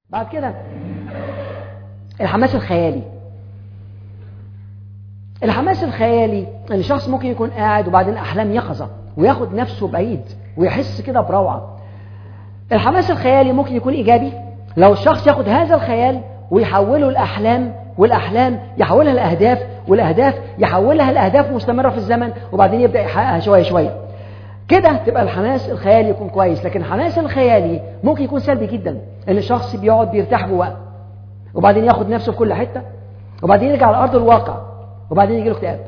بعد كده الحماس الخيالي. الحماس الخيالي ان الشخص ممكن يكون قاعد وبعدين احلام يقظه وياخد نفسه بعيد ويحس كده بروعه. الحماس الخيالي ممكن يكون ايجابي لو الشخص ياخد هذا الخيال ويحوله لاحلام، والاحلام يحولها لاهداف، والاهداف يحولها لاهداف مستمره في الزمن، وبعدين يبدا يحققها شويه شويه. كده تبقى الحماس الخيالي يكون كويس. لكن الحماس الخيالي ممكن يكون سلبي جدا، ان الشخص بيقعد بيرتاح جواه وبعدين ياخد نفسه في كل حته وبعدين يرجع على ارض الواقع وبعدين يجي له اكتئاب.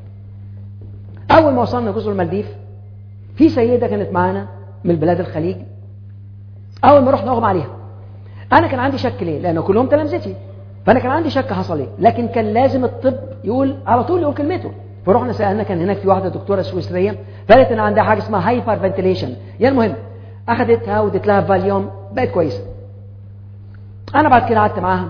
اول ما وصلنا جزر المالديف في سيده كانت معانا من بلاد الخليج، اول ما رحنا اغمى عليها. انا كان عندي شك ليه؟ لانه كلهم تلامذتي، فانا كان عندي شك حصل ايه، لكن كان لازم الطب يقول على طول، يقول كلمته. فرحنا سالنا، كان هناك في واحده دكتوره سويسريه فقالت ان عندها حاجه اسمها هايبر فنتيليشن. يعني المهم اخذتها واديت لها فاليوم بقت كويسه. انا بعد كده قعدت معاها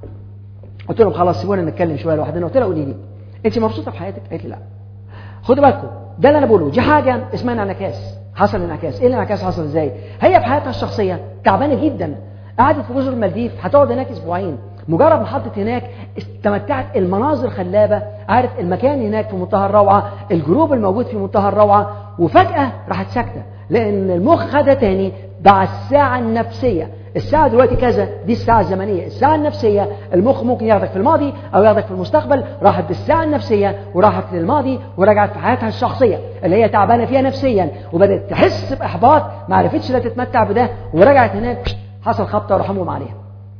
قلت لهم خلاص سيبونا نتكلم شويه لوحدنا. قلت لها قولي لي انت مبسوطه في حياتك؟ قالت لي لا. خدوا بالكم ده اللي انا بقوله، دي حاجه اسمها انعكاس. حصل انعكاس. ايه الانعكاس؟ حصل ازاي؟ هي في حياتها الشخصيه تعبانه جدا، قعدت في جزر المالديف هتقعد هناك اسبوعين، مجرد ما حطت هناك استمتعت، المناظر خلابه، عارف المكان هناك في منتهى الروعه، الجروب الموجود في منتهى الروعه، وفجاه راحت ساكته لان المخ خدها تاني مع الساعه النفسيه. الساعة دلوقتي كذا، دي الساعة الزمنية. الساعة النفسية المخ ممكن ياخدك في الماضي أو ياخدك في المستقبل. راحت بالساعة النفسية وراحت للماضي ورجعت في حياتها الشخصية اللي هي تعبانة فيها نفسيا، وبدأت تحس بإحباط، ما عرفتش لا تتمتع بده، ورجعت هناك حصل خبطة ورحمهم عليها.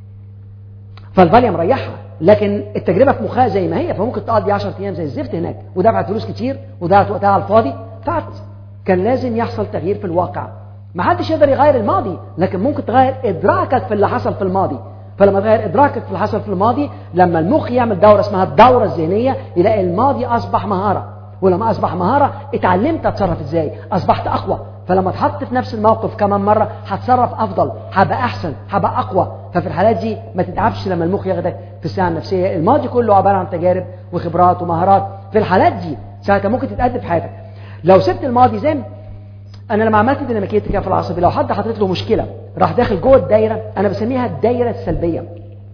فالفاليا مريحها، لكن التجربة في مخها زي ما هي، فممكن تقضي 10 أيام زي الزفت هناك ودفعت فلوس كتير وضيعت وقتها على الفاضي. كان لازم يحصل تغيير في الواقع. ما حدش يقدر يغير الماضي، لكن ممكن تغير إدراكك في اللي حصل في الماضي. فلما تغير إدراكك في اللي حصل في الماضي، لما المخ يعمل دورة اسمها الدورة الذهنية، يلاقي الماضي أصبح مهارة، ولما أصبح مهارة اتعلمت أتصرف إزاي، أصبحت أقوى. فلما تحط في نفس الموقف كمان مرة هتصرف أفضل، هبقى أحسن، هبقى أقوى. ففي الحالات دي ما تتعبش لما المخ ياخدك في الساعة النفسية. الماضي كله عبارة عن تجارب وخبرات ومهارات. في الحالات دي ساعتها ممكن تتقدم في حياتك. لو سبت الماضي زي أنا لما عملت ديناميكية التكافل العصبي، لو حد حطيت له مشكلة راح داخل جوه الدايرة، أنا بسميها الدايرة السلبية،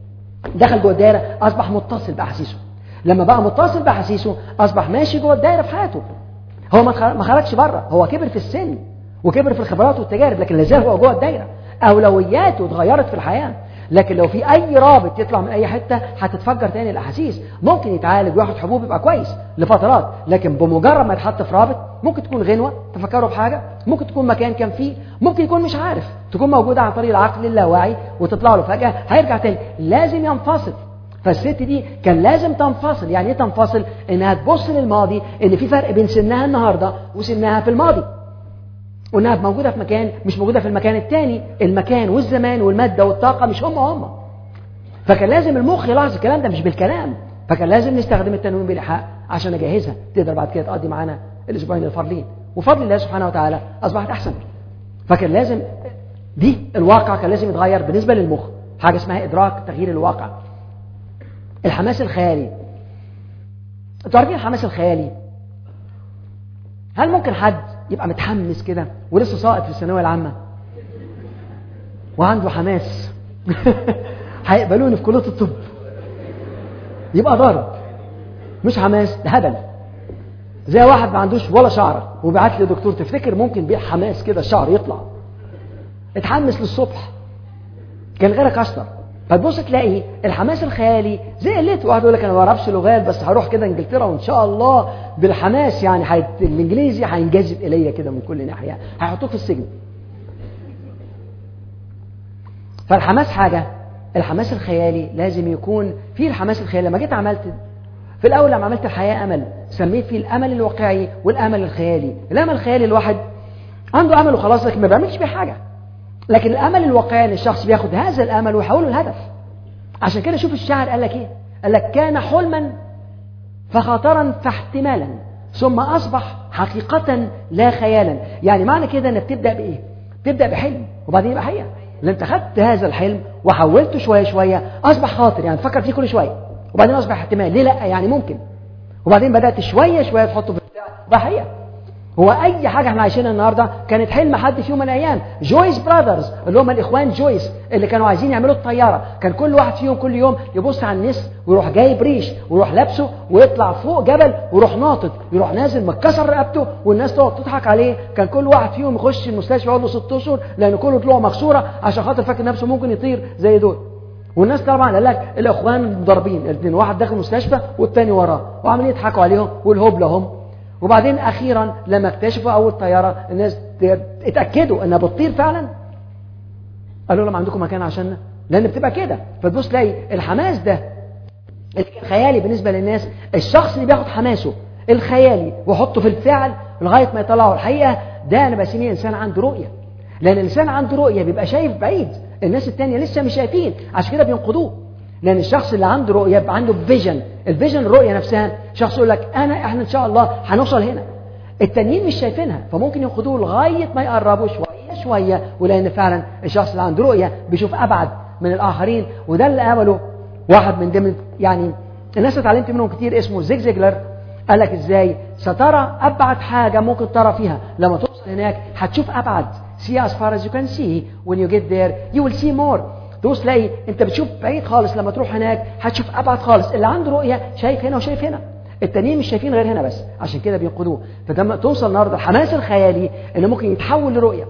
دخل جوه الدايرة أصبح متصل بأحاسيسه. لما بقى متصل بأحاسيسه أصبح ماشي جوه الدايرة في حياته. هو ما خرجش بره، هو كبر في السن وكبر في الخبرات والتجارب، لكن لازال هو جوه الدايرة. أولوياته اتغيرت في الحياة. لكن لو في أي رابط يطلع من أي حتة هتتفجر تاني الأحاسيس. ممكن يتعالج وياخد حبوب يبقى كويس لفترات، لكن بمجرد ما يتحط في رابط، ممكن تكون غنوة تفكره بحاجة، ممكن تكون مكان كان فيه، ممكن يكون مش عارف، تكون موجودة عن طريق العقل اللاواعي وتطلع له فجأة هيرجع تاني. لازم ينفصل. فالست دي كان لازم تنفصل. يعني ايه تنفصل؟ انها تبص للماضي ان في فرق بين سنها النهاردة وسنها في الماضي، وانها موجودة في مكان مش موجودة في المكان التاني. المكان والزمان والمادة والطاقة مش هم. فكان لازم المخ يلاحظ الكلام ده مش بالكلام. فكان لازم نستخدم التنويم بالإيحاء عشان نجهزها تقدر بعد كده تقضي معانا الأسبوعين الفاضلين، وفضل الله سبحانه وتعالى أصبحت أحسن. فكان لازم دي الواقع كان لازم يتغير بالنسبة للمخ، حاجة اسمها إدراك تغيير الواقع. الحماس الخيالي، انتوا عارفين الحماس الخيالي؟ هل ممكن حد يبقى متحمس كده ولسه ساقط في الثانوية العامة وعنده حماس هيقبلوني في كلية الطب، يبقى ضارب مش حماس، ده هبل. زي واحد ما عندوش ولا شعر وبعت لي دكتور، تفتكر ممكن بيه حماس كده الشعر يطلع؟ اتحمس للصبح كان غيرك اشطر. فتبص تلاقي الحماس الخيالي زي قلت واحد يقول لك انا ما بعرفش لغات بس هروح كده انجلترا وان شاء الله بالحماس يعني الانجليزي هينجذب الي كده من كل ناحيه، هيحطوك في السجن. فالحماس حاجه، الحماس الخيالي لازم يكون في الحماس الخيالي. لما جيت عملت في الاول، لما عملت الحياه امل، سميت فيه الامل الواقعي والامل الخيالي. الامل الخيالي الواحد عنده امل وخلاص لكن ما بيعملش بيه حاجه، لكن الامل الواقعي ان الشخص بياخد هذا الامل ويحوله لهدف. عشان كده شوف الشاعر قال لك ايه، قال لك كان حلما فخطرا فاحتمالا ثم اصبح حقيقه لا خيالا. يعني معنى كده انك بتبدا بايه؟ تبدا بحلم وبعدين يبقى حقيقه. لان انت خدت هذا الحلم وحولته شويه شويه اصبح خاطر، يعني تفكر فيه كل شويه، وبعدين اصبح احتمال، ليه لا يعني ممكن، وبعدين بدات شويه شويه تحطه في بقى حقيقه، هو اي حاجه احنا عايشينها النهارده كانت حلم حد في يوم من الايام. جويس براذرز اللي هم الاخوان جويس اللي كانوا عايزين يعملوا الطياره، كان كل واحد فيهم كل يوم يبص على النسر ويروح جايب ريش ويروح لابسه ويطلع فوق جبل ويروح ناطط، يروح نازل متكسر رقبته والناس تقعد تضحك عليه. كان كل واحد فيهم يخش المستشفى يقعد له 6 اشهر لان كله طلوعه مكسوره عشان خاطر فاكر نفسه ممكن يطير زي دول. والناس طبعا قال لك الاخوان مضاربين الاثنين، واحد داخل المستشفى والثاني وراه، وعمالين يضحكوا عليهم والهبل هم. وبعدين اخيرا لما اكتشفوا اول طياره الناس اتاكدوا انها بتطير فعلا، قالوا لهم عندكم مكان عشاننا، لان بتبقى كده. فتبص تلاقي الحماس ده اللي كان خيالي بالنسبه للناس، الشخص اللي بياخد حماسه الخيالي ويحطه في الفعل لغايه ما يطلعه الحقيقه، ده انا بسميه انسان عنده رؤيه. لان الانسان عنده رؤيه بيبقى شايف بعيد، الناس التانية لسه مش شايفين، عشان كده بينقضوه. لان الشخص اللي عنده رؤيه يبقى عنده فيجن، الفيجن الرؤيه نفسها، شخص يقول لك احنا ان شاء الله هنوصل هنا، التانيين مش شايفينها فممكن ينقضوه لغايه ما يقربوا شويه شويه. ولان فعلا الشخص اللي عنده رؤيه بيشوف ابعد من الاخرين. وده اللي عمله واحد من ضمن يعني الناس اللي اتعلمت منهم كتير اسمه زيج زيجلر. قال لك ازاي سترى ابعد حاجه ممكن ترى فيها، لما توصل هناك هتشوف ابعد. see as far as you can see when you get there you will see more. تبص تلاقي انت بتشوف بعيد خالص، لما تروح هناك هتشوف ابعد خالص. اللي عنده رؤيه شايف هنا وشايف هنا، التانيين مش شايفين غير هنا بس، عشان كده بينقذوه. فلما توصل النهارده الحماس الخيالي انه ممكن يتحول لرؤيه.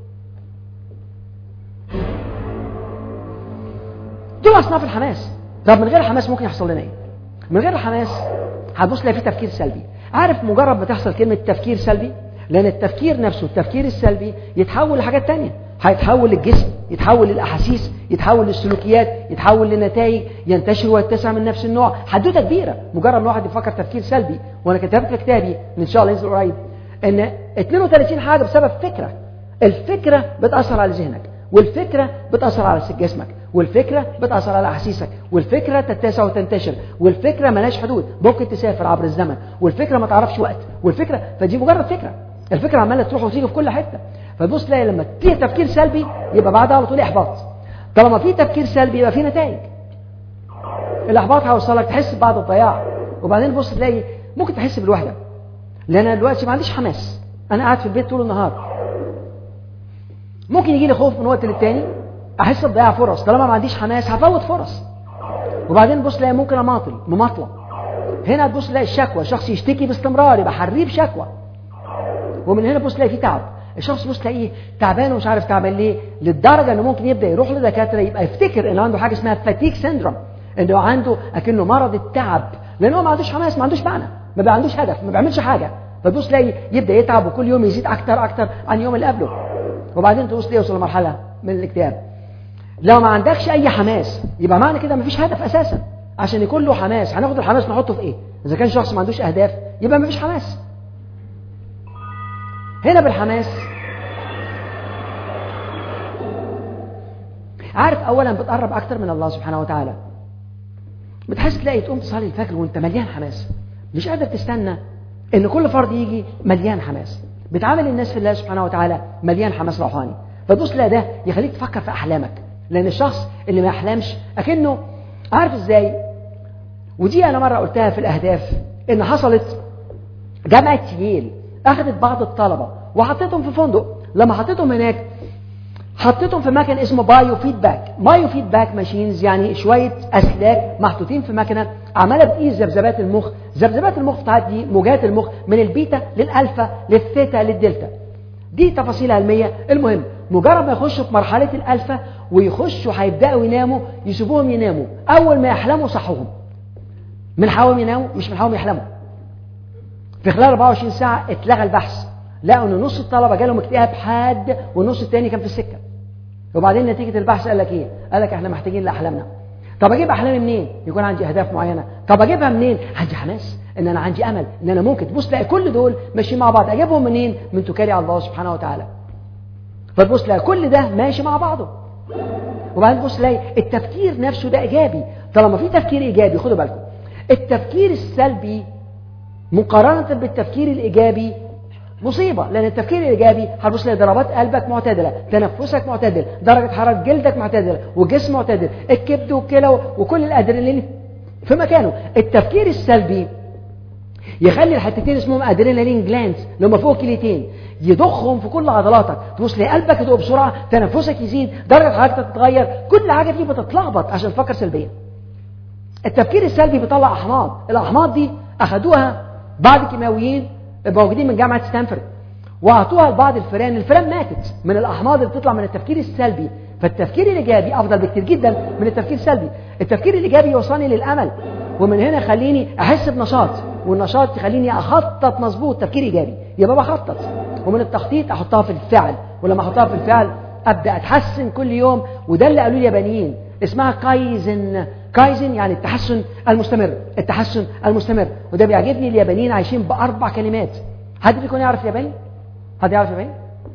دول اصناف الحماس. طب من غير الحماس ممكن يحصل لنا ايه؟ من غير الحماس هتبص تلاقي في تفكير سلبي. عارف مجرد ما تحصل كلمه تفكير سلبي، لان التفكير نفسه التفكير السلبي يتحول لحاجات تانية، هيتحول للجسم، يتحول للاحاسيس، يتحول للسلوكيات، يتحول للنتائج، ينتشر ويتسع من نفس النوع. حدوته كبيره مجرد ما واحد يفكر تفكير سلبي. وانا كتبت في كتابي ان شاء الله ينزل قريب ان 32 حاجه بسبب فكره. الفكره بتاثر على ذهنك، والفكره بتاثر على جسمك، والفكره بتاثر على احاسيسك، والفكره تتسع وتنتشر، والفكره ملهاش حدود، ممكن تسافر عبر الزمن، والفكره ما تعرفش وقت، والفكره فدي مجرد فكره. الفكره عماله تروح وتيجي في كل حته. فتبص تلاقي لما فيه تفكير سلبي يبقى بعدها على طول احباط. طالما في تفكير سلبي يبقى في نتائج. الاحباط هيوصلك تحس ببعض الضياع، وبعدين تبص تلاقي ممكن تحس بالوحده. لان انا دلوقتي ما عنديش حماس، انا قاعد في البيت طول النهار، ممكن يجي لي خوف من وقت للتاني، احس بضياع فرص. طالما ما عنديش حماس هفوت فرص. وبعدين تبص تلاقي ممكن مماطله. هنا تبص تلاقي الشكوى، شخص يشتكي باستمرار يبقى حريب شكوى. ومن هنا تبص تلاقي في تعب، الشخص بص تلاقيه تعبان ومش عارف تعبان ليه، للدرجه انه ممكن يبدا يروح لدكاتره يبقى يفتكر ان عنده حاجه اسمها فاتيك سيندروم، انه عنده اكنه مرض التعب، لانه ما عندوش حماس، ما عندوش معنى، ما عندوش هدف، ما بيعملش حاجه. فتبص تلاقي يبدا يتعب وكل يوم يزيد اكتر عن يوم اللي قبله. وبعدين تبص تلاقي يوصل لمرحله من الاكتئاب. لو ما عندكش اي حماس يبقى معنى كده ما فيش هدف اساسا. عشان يكون له حماس هناخد الحماس نحطه في ايه؟ اذا كان شخص ما عندوش اهداف يبقى ما فيش حماس. هنا بالحماس عارف اولا بتقرب اكتر من الله سبحانه وتعالى. بتحس تلاقي تقوم تصلي الفجر وانت مليان حماس، مش قادر تستنى ان كل فرد يجي مليان حماس. بتعامل الناس في الله سبحانه وتعالى مليان حماس روحاني. فتبص لا ده يخليك تفكر في احلامك، لان الشخص اللي ما يحلمش اكنه عارف ازاي. ودي انا مره قلتها في الاهداف، ان حصلت جامعه ييل اخذت بعض الطلبه وحطيتهم في فندق. لما حطيتهم هناك حطيتهم في مكان اسمه بايو فيدباك ماشينز، يعني شويه اسلاك محطوطين في مكنه عماله بتقيس ذبذبات المخ. ذبذبات المخ تعدي موجات المخ من البيتا للالفا للثيتا للدلتا. دي تفاصيل علميه. المهم مجرد ما يخشوا في مرحله الالفا ويخشوا هيبداوا يناموا، يسيبوهم يناموا. اول ما يحلموا صحوهم من حاولوا يناموا، مش من حاولوا يحلموا. في خلال 24 ساعه اتلغى البحث، لقوا ان نص الطلبه جالهم اكتئاب حاد والنص الثاني كان في السكه. وبعدين نتيجه البحث قال لك ايه؟ قال لك احنا محتاجين لاحلامنا. طب اجيب احلامي منين؟ يكون عندي اهداف معينه. طب اجيبها منين؟ عندي حماس، ان انا عندي امل ان انا ممكن. تبص تلاقي كل دول ماشيين مع بعض. اجيبهم منين؟ من توكلي على الله سبحانه وتعالى. فتبص تلاقي كل ده ماشي مع بعضه. وبعدين تبص تلاقي التفكير نفسه ده ايجابي. طالما في تفكير ايجابي، خدوا بالكم، التفكير السلبي مقارنه بالتفكير الايجابي مصيبة. لأن التفكير الإيجابي هتبص تلاقي ضربات قلبك معتدلة، تنفسك معتدل، درجة حرارة جلدك معتدلة، والجسم معتدل، الكبد والكلى وكل الأدرينالين في مكانه. التفكير السلبي يخلي الحتتين اسمهم ادرينالين جلاندز اللي هم فوق كليتين يضخهم في كل عضلاتك، تبص لي قلبك يدق بسرعه، تنفسك يزيد، درجه حرارتك تتغير، كل حاجه دي بتتلخبط عشان تفكر سلبيا. التفكير السلبي بيطلع احماض، الاحماض دي اخذوها بعض الكيماويين موجودين من جامعه ستانفورد واعطوها لبعض الفئران، الفئران ماتت من الاحماض اللي بتطلع من التفكير السلبي. فالتفكير الايجابي افضل بكتير جدا من التفكير السلبي. التفكير الايجابي يوصلني للامل، ومن هنا يخليني احس بنشاط، والنشاط يخليني اخطط مظبوط. تفكير ايجابي يبقى بخطط، ومن التخطيط احطها في الفعل، ولما احطها في الفعل ابدا اتحسن كل يوم. وده اللي قالوه اليابانيين، اسمها كايزن. كايزن يعني التحسن المستمر، التحسن المستمر. وده بيعجبني، اليابانيين عايشين باربع كلمات. حد فيكم يعرف ياباني؟ حد يعرف ياباني؟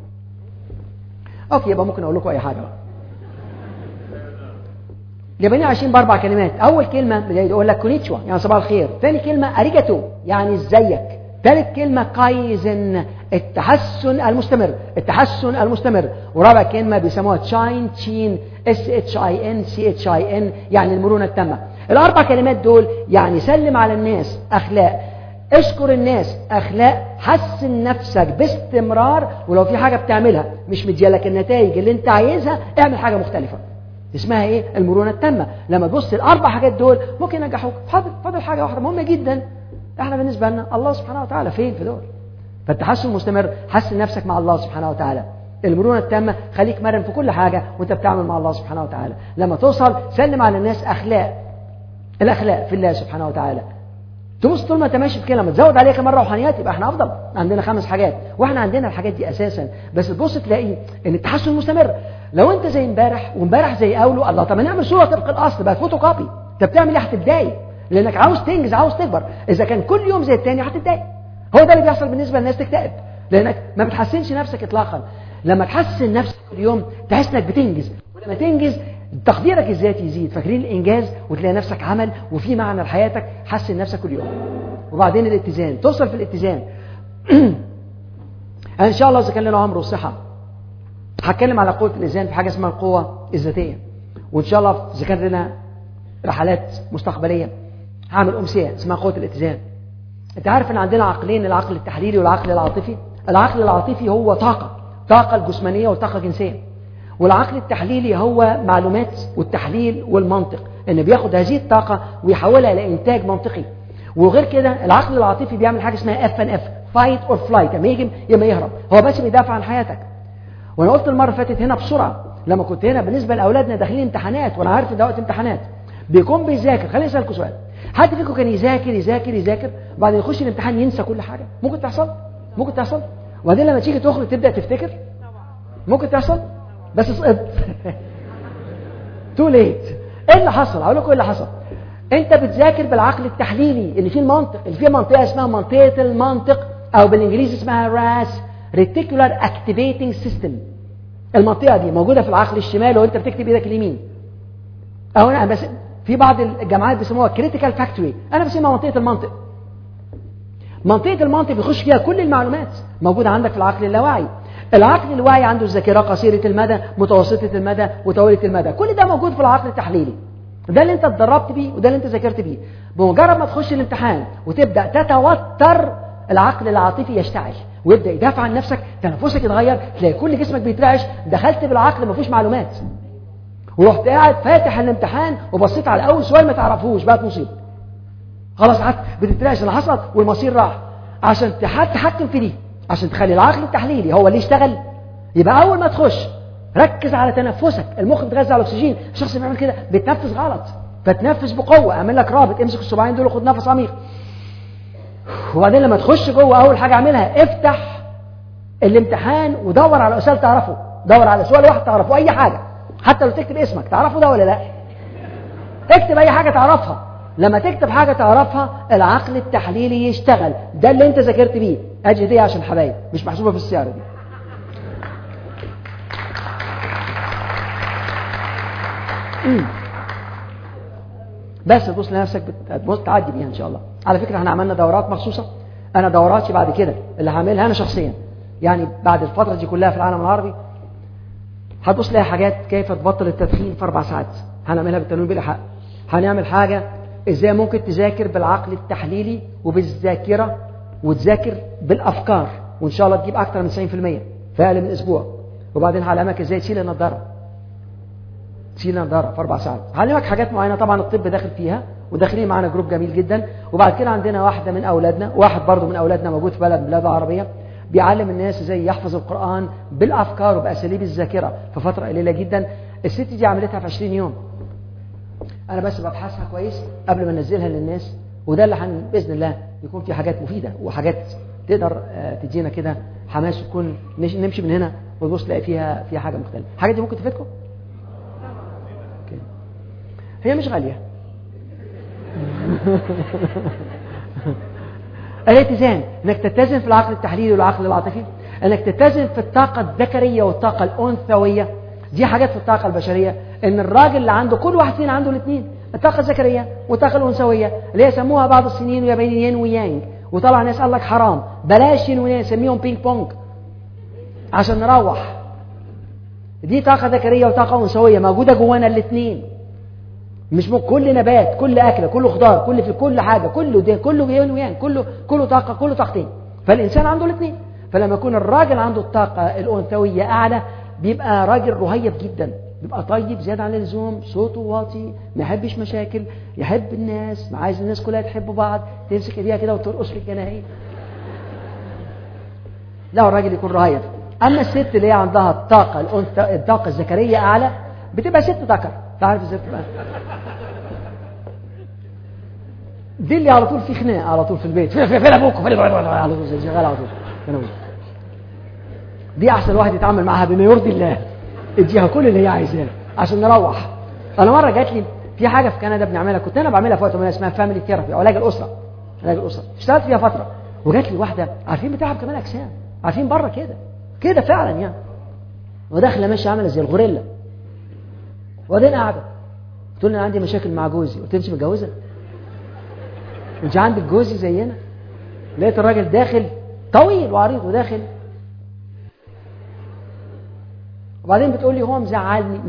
اوكي، يبقى ممكن اقول لكم اي حاجه بقى. اليابانيين عايشين باربع كلمات. اول كلمه يقول لك كونيتشوا يعني صباح الخير، ثاني كلمه اريجاتو يعني ازيك، ثالث كلمه كايزن التحسن المستمر، التحسن المستمر، ورابع كلمه بيسموها تشاين تشين SHIN يعني المرونه التامه. الاربع كلمات دول يعني سلم على الناس اخلاق، اشكر الناس اخلاق، حسن نفسك باستمرار، ولو في حاجه بتعملها مش مديالك النتائج اللي انت عايزها اعمل حاجه مختلفه. اسمها ايه؟ المرونه التامه. لما تبص الاربع حاجات دول ممكن ينجحوك. فاضل حاجه واحده مهمه جدا احنا بالنسبه لنا، الله سبحانه وتعالى فين في دول. فالتحسن المستمر، حسن نفسك مع الله سبحانه وتعالى. المرونه التامه، خليك مرن في كل حاجه وانت بتعمل مع الله سبحانه وتعالى. لما توصل سلم على الناس اخلاق، الاخلاق في الله سبحانه وتعالى. تبص طول ما انت ماشي في كده، لما تزود عليها كمان روحانيات يبقى احنا افضل. عندنا 5 حاجات واحنا عندنا الحاجات دي اساسا، بس تبص تلاقي ان التحسن مستمر. لو انت زي امبارح وامبارح زي اولو، الله طب نعمل صوره طبق الاصل بقى فوتو كوبي. انت بتعمل ايه؟ هتتضايق لانك عاوز تنجز، عاوز تكبر. اذا كان كل يوم زي الثاني هتتضايق. هو ده اللي بيحصل بالنسبه للناس، تكتئب لانك ما بتحسنش نفسك اطلاقا. لما تحسن نفسك كل يوم تحس انك بتنجز، ولما تنجز تقديرك الذاتي يزيد. فاكرين الانجاز؟ وتلاقي نفسك عمل وفي معنى لحياتك. حسن نفسك كل يوم. وبعدين الاتزان، توصل في الاتزان. ان شاء الله اذا كان لنا عمر وصحه هتكلم على قوه الاتزان في حاجه اسمها القوه الذاتيه. وان شاء الله اذا كان لنا رحلات مستقبليه هعمل امسيه اسمها قوه الاتزان. انت عارف ان عندنا عقلين، العقل التحليلي والعقل العاطفي. العقل العاطفي هو طاقه الجسمانيه والطاقه الجنسيه، والعقل التحليلي هو معلومات والتحليل والمنطق، ان بياخد هذه الطاقه ويحولها الى انتاج منطقي. وغير كده العقل العاطفي بيعمل حاجه اسمها FNF فايت اور فلايت، اما يجي اما يهرب، هو بس بيدافع عن حياتك. وانا قلت المره اللي فاتت هنا بسرعه لما كنت هنا بالنسبه لاولادنا داخلين امتحانات، وانا عارف ده وقت امتحانات، بيكون بيذاكر. خليني اسالكم سؤال، حد فيكم كان يذاكر وبعدين يخش الامتحان ينسى كل حاجه؟ ممكن تحصل. وبعدين لما تيجي تخرج تبدا تفتكر، ممكن تحصل، بس سقطت. تو ليت. ايه اللي حصل؟ اقول لكم ايه اللي حصل. انت بتذاكر بالعقل التحليلي اللي فيه المنطق، اللي فيه منطقه اسمها منطقه المنطق، او بالانجليزي اسمها راس ريتيكولار اكتيفيتنج سيستم. المنطقه دي موجوده في العقل الشمال وانت بتكتب ايدك اليمين. او انا بس في بعض الجامعات بيسموها كريتيكال فاكتوري، انا بسميها منطقه المنطق. منطقه المنطق بيخش فيها كل المعلومات موجوده عندك في العقل اللاواعي. العقل الواعي عنده الذاكره قصيره المدى، متوسطه المدى، وطويله المدى. كل ده موجود في العقل التحليلي. ده اللي انت اتدربت بيه وده اللي انت ذاكرت بيه. بمجرد ما تخش الامتحان وتبدا تتوتر، العقل العاطفي يشتعل ويبدا يدافع عن نفسك، تنفسك يتغير، تلاقي كل جسمك بيترعش. دخلت بالعقل ما فيهوش معلومات، ورحت قاعد فاتح الامتحان وبصيت على اول سؤال ما تعرفوش، بقت مصيبه. خلاص قعدت بتترعش اللي حصل والمصير راح. عشان تحكم في دي، عشان تخلي العقل التحليلي هو اللي يشتغل، يبقى اول ما تخش ركز على تنفسك. المخ بيتغذى على الاكسجين. الشخص اللي بيعمل كده بيتنفس غلط، فتنفس بقوه. اعمل لك رابط، امسك الصباعين دول وخد نفس عميق. وبعدين لما تخش جوه اول حاجه اعملها افتح الامتحان ودور على سؤال تعرفه. دور على سؤال واحد تعرفه، اي حاجه، حتى لو تكتب اسمك تعرفه ده ولا لا. اكتب اي حاجه تعرفها. لما تكتب حاجه تعرفها العقل التحليلي يشتغل. ده اللي انت ذاكرت بيه. اجي دي عشان حبايب مش محسوبه في السياره دي. بس تبص لنفسك بتبص تعدي بيها ان شاء الله. على فكره احنا عملنا دورات مخصوصه. انا دوراتي بعد كده اللي هعملها انا شخصيا، يعني بعد الفتره دي كلها في العالم العربي هتبص لها حاجات كيف تبطل التدخين في 4 ساعات. هنعملها بالتنويم بالإيحاء. هنعمل حاجه ازاي ممكن تذاكر بالعقل التحليلي وبالذاكرة وتذاكر بالأفكار، وإن شاء الله تجيب أكتر من 90% في أقل من أسبوع. وبعدين هعلمك ازاي تشيل النظارة، تشيل النظارة في 4 ساعات. هعلمك حاجات معينة، طبعا الطب داخل فيها، وداخلين معانا جروب جميل جدا. وبعد كده عندنا واحدة من أولادنا، واحد برضو من أولادنا موجود في بلد العربية، بيعلم الناس ازاي يحفظ القرآن بالأفكار وبأساليب الذاكرة في فترة قليلة جدا. الست دي عملتها في 20 يوم. أنا بس ببحثها كويس قبل ما ننزلها للناس، وده اللي بإذن الله يكون في حاجات مفيدة وحاجات تقدر تدينا كده حماس، وتكون نمشي من هنا ونبص نلاقي فيها حاجة مختلفة. الحاجة دي ممكن تفيدكم؟ هي مش غالية. الاتزان، انك تتزن في العقل التحليلي والعقل العاطفي، انك تتزن في الطاقة الذكرية والطاقة الأنثوية. دي حاجات في الطاقة البشرية، ان الراجل اللي عنده، كل واحد فينا عنده الاثنين، الطاقة الذكرية والطاقة الأنثوية، اللي يسموها بعض السنين ويا بين ين ويانج. وطلع ناس قال لك حرام، بلاش ين ويانج، سميهم بينج بونج عشان نروح. دي طاقة ذكرية وطاقة أنثوية موجودة جوانا الاثنين. مش كل نبات، كل أكلة، كل خضار، كل حاجة، كله ده، كله ين ويانج، كله طاقة، كله طاقتين. فالإنسان عنده الاثنين. فلما يكون الراجل عنده الطاقة الأنثوية أعلى، بيبقى راجل رهيب جدا، بيبقى طيب زيادة عن اللزوم، صوته واطي، ما يحبش مشاكل، يحب الناس، ما عايز الناس كلها تحب بعض، تمسك ايديها كده وترقص في الجناحين. لا، الراجل يكون رهيب. اما الست اللي هي عندها الطاقة الذكرية اعلى، بتبقى ست ذكر. تعرف ازاي بتبقى؟ دي اللي على طول في خناق على طول في البيت، فين ابوك، فين على طول شغال على طول. دي احسن واحد يتعامل معها بما يرضي الله، اديها كل اللي هي عايزاه عشان نروح. انا مره جات لي في حاجه في كندا بنعملها، كنت انا بعملها في وقت ما اسمها فاميلي ثيرابي او علاج الاسره. اشتغلت فيها فتره، وجات لي واحده عارفين بتلعب كمان اجسام، عارفين بره كده فعلا يعني، وداخله ماشيه عامله زي الغوريلا. وبعدين قاعده تقول لي انا عندي مشاكل مع جوزي. قلت انت متجوزه؟ انت عندك جوزي زينا؟ لقيت الراجل داخل طويل وعريض وداخل، وبعدين بتقول لي هو مزعلني.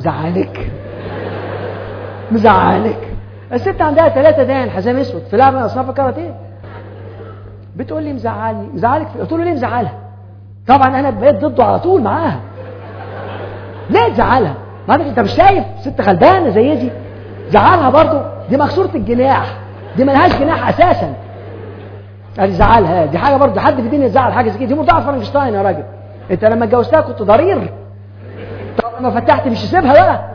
مزعلك؟ الست عندها 3 دقن حزام اسود في لعبه من اصناف الكاراتيه. بتقول لي مزعلك؟ قلت له ليه مزعلها؟ طبعا انا بقيت ضده على طول معاها. ليه تزعلها؟ ما انت مش شايف ست غلبانه زي دي؟ زعلها برضه، دي مكسوره الجناح، دي ملهاش جناح اساسا. قال زعلها، دي حاجه برضه، حد في الدنيا يزعل حاجه زي كده؟ دي مرضعه فرنكشتاين يا راجل. انت لما اتجوزتها كنت ضرير، طب لما فتحت مش تسيبها بقى.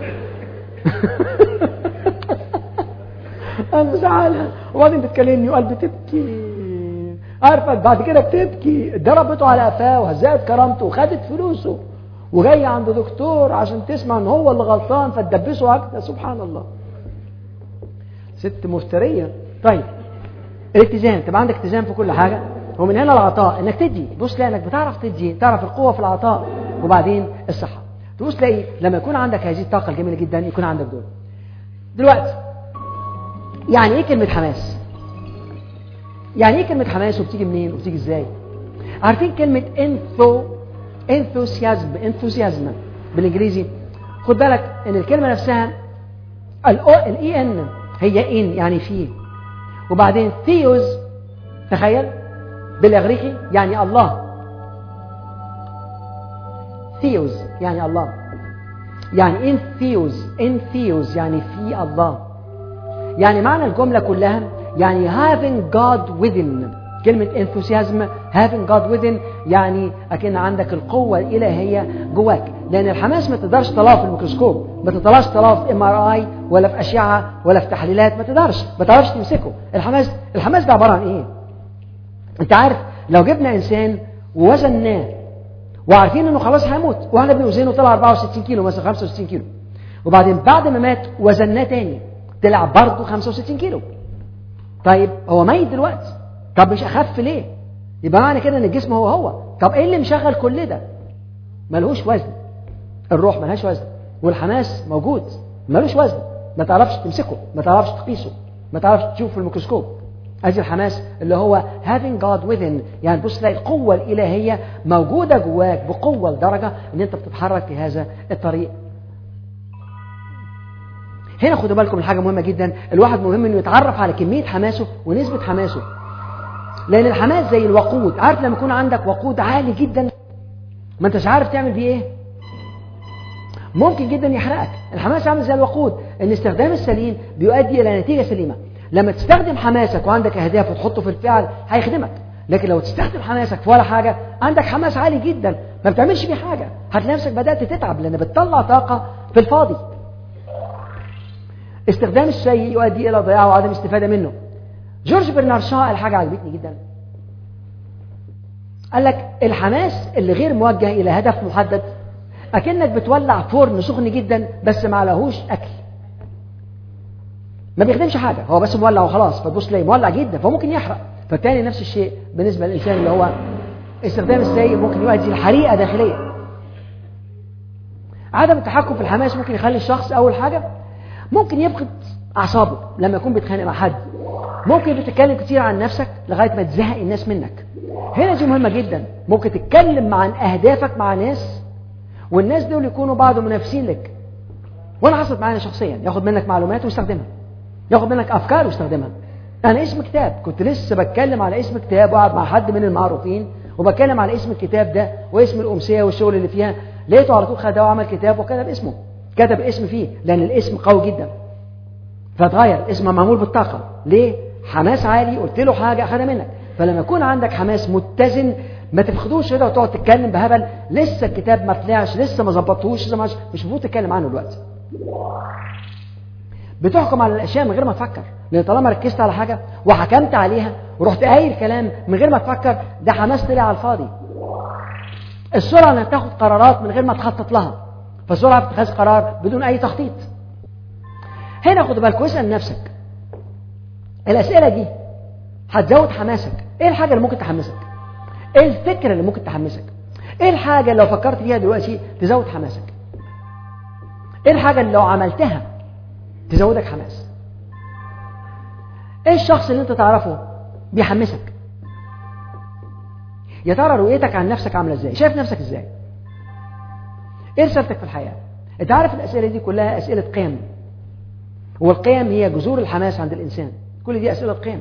انا زعلها. وبعدين بتكلمني وقلبي تبكي، عارفه بعد كده بتبكي، ضربته على قفاه وهزقت كرامته وخدت فلوسه، وجاي عند دكتور عشان تسمع ان هو اللي غلطان فتدبسه هكذا. سبحان الله، ست مفتريه. طيب الاتزان، تبقى عندك اتزان في كل حاجه. ومن هنا العطاء، انك تدي. بص لانك بتعرف تدي، تعرف القوه في العطاء. وبعدين الصحه. تبص تلاقي لما يكون عندك هذه الطاقه الجميله جدا، يكون عندك دول. دلوقتي يعني ايه كلمه حماس؟ يعني ايه كلمه حماس وبتيجي منين وبتيجي ازاي؟ عارفين كلمه انثوسيازم بالانجليزي؟ خد بالك ان الكلمه نفسها الاي ان هي ان يعني فيه، وبعدين ثيوز، تخيل بالاغريقي يعني الله. ثيوز يعني الله، يعني انثيوز يعني في الله. يعني معنى الجملة كلها يعني having God within. كلمة enthusiasm having God within يعني أكن عندك القوة الإلهية جواك. لأن الحماس ما تقدرش تطلعه في الميكروسكوب، ما تقدرش تطلعه في MRI ولا في أشعة ولا في تحليلات، ما تعرفش تمسكه. الحماس ده عبارة عن إيه؟ أنت عارف لو جبنا إنسان ووزناه وعارفين إنه خلاص هيموت، وإحنا بنوزنه طلع 64 كيلو مثلا 65 كيلو، وبعدين بعد ما مات وزناه تاني طلع برضه 65 كيلو. طيب هو ميت دلوقتي، طب مش أخف ليه؟ يبقى معنى كده إن الجسم هو. طب إيه اللي مشغل كل ده؟ ملهوش وزن. الروح ملهاش وزن، والحماس موجود ملوش وزن، ما تعرفش تمسكه، ما تعرفش تقيسه، ما تعرفش تشوف في الميكروسكوب. أجي الحماس اللي هو having God within، يعني بص تلاقي القوة الإلهية موجودة جواك بقوة لدرجة إن أنت بتتحرك في هذا الطريق. هنا خدوا بالكم من حاجة مهمة جدا. الواحد مهم انه يتعرف على كمية حماسه ونسبة حماسه، لان الحماس زي الوقود. عارف لما يكون عندك وقود عالي جدا ما انتش عارف تعمل بيه ايه، ممكن جدا يحرقك. الحماس عامل زي الوقود، ان استخدام السليم بيؤدي الى نتيجة سليمة. لما تستخدم حماسك وعندك اهداف وتحطه في الفعل هيخدمك، لكن لو تستخدم حماسك في ولا حاجة، عندك حماس عالي جدا ما بتعملش بيه حاجة، هتلاقي نفسك بدأت تتعب لان بتطلع طاقة في الفاضي. استخدام الشيء يؤدي الى ضياعه وعدم استفادة منه. جورج برنارد شو قال حاجة عجبتني جدا، قال لك الحماس اللي غير موجه الى هدف محدد اكنك بتولع فرن سخن جدا بس ما عليهوش اكل، ما بيخدمش حاجة، هو بس مولع وخلاص، فتبص تلاقيه مولع جدا فممكن يحرق. فالتاني نفس الشيء بالنسبة للإنسان اللي هو استخدام السيء ممكن يؤدي لحريقة داخلية. عدم التحكم في الحماس ممكن يخلي الشخص أول حاجة ممكن يفقد أعصابه لما يكون بيتخانق مع حد، ممكن بتتكلم كتير عن نفسك لغاية ما تزهق الناس منك. هنا دي مهمة جدا، ممكن تتكلم عن أهدافك مع ناس والناس دول يكونوا بعض منافسين لك. وانا حصلت معايا شخصيا، ياخد منك معلومات ويستخدمها، ياخد منك افكار ويستخدمها. انا اسم كتاب كنت لسه بتكلم على اسم كتاب وقعد مع حد من المعروفين وبتكلم على اسم الكتاب ده واسم الامسيه والشغل اللي فيها، لقيته على طول خدها وعمل كتاب وكتب اسمه، كتب اسم فيه لان الاسم قوي جدا فتغير اسمه معمول بالطاقه. ليه؟ حماس عالي، قلت له حاجه اخدها منك. فلما يكون عندك حماس متزن ما تفقدوش كده وتقعد تتكلم بهبل، لسه الكتاب ما طلعش، لسه ما ظبطتوش، مش المفروض تتكلم عنه دلوقتي. بتحكم على الاشياء من غير ما تفكر، لان طالما ركزت على حاجه وحكمت عليها ورحت قايل كلام من غير ما تفكر، ده حماس طلع على الفاضي. السرعه انك تاخد قرارات من غير ما تخطط لها، فالسرعه في اتخاذ قرار بدون اي تخطيط. هنا خد بالك واسال نفسك الاسئله دي هتزود حماسك. ايه الحاجه اللي ممكن تحمسك؟ ايه الفكره اللي ممكن تحمسك؟ ايه الحاجه اللي لو فكرت فيها دلوقتي تزود حماسك؟ ايه الحاجه اللي لو عملتها تزودك حماس؟ ايه الشخص اللي انت تعرفه بيحمسك؟ يا ترى رؤيتك عن نفسك عامله ازاي؟ شايف نفسك ازاي؟ ايه رسالتك في الحياه؟ انت عارف الاسئله دي كلها اسئله قيم، والقيم هي جذور الحماس عند الانسان. كل دي اسئله قيم.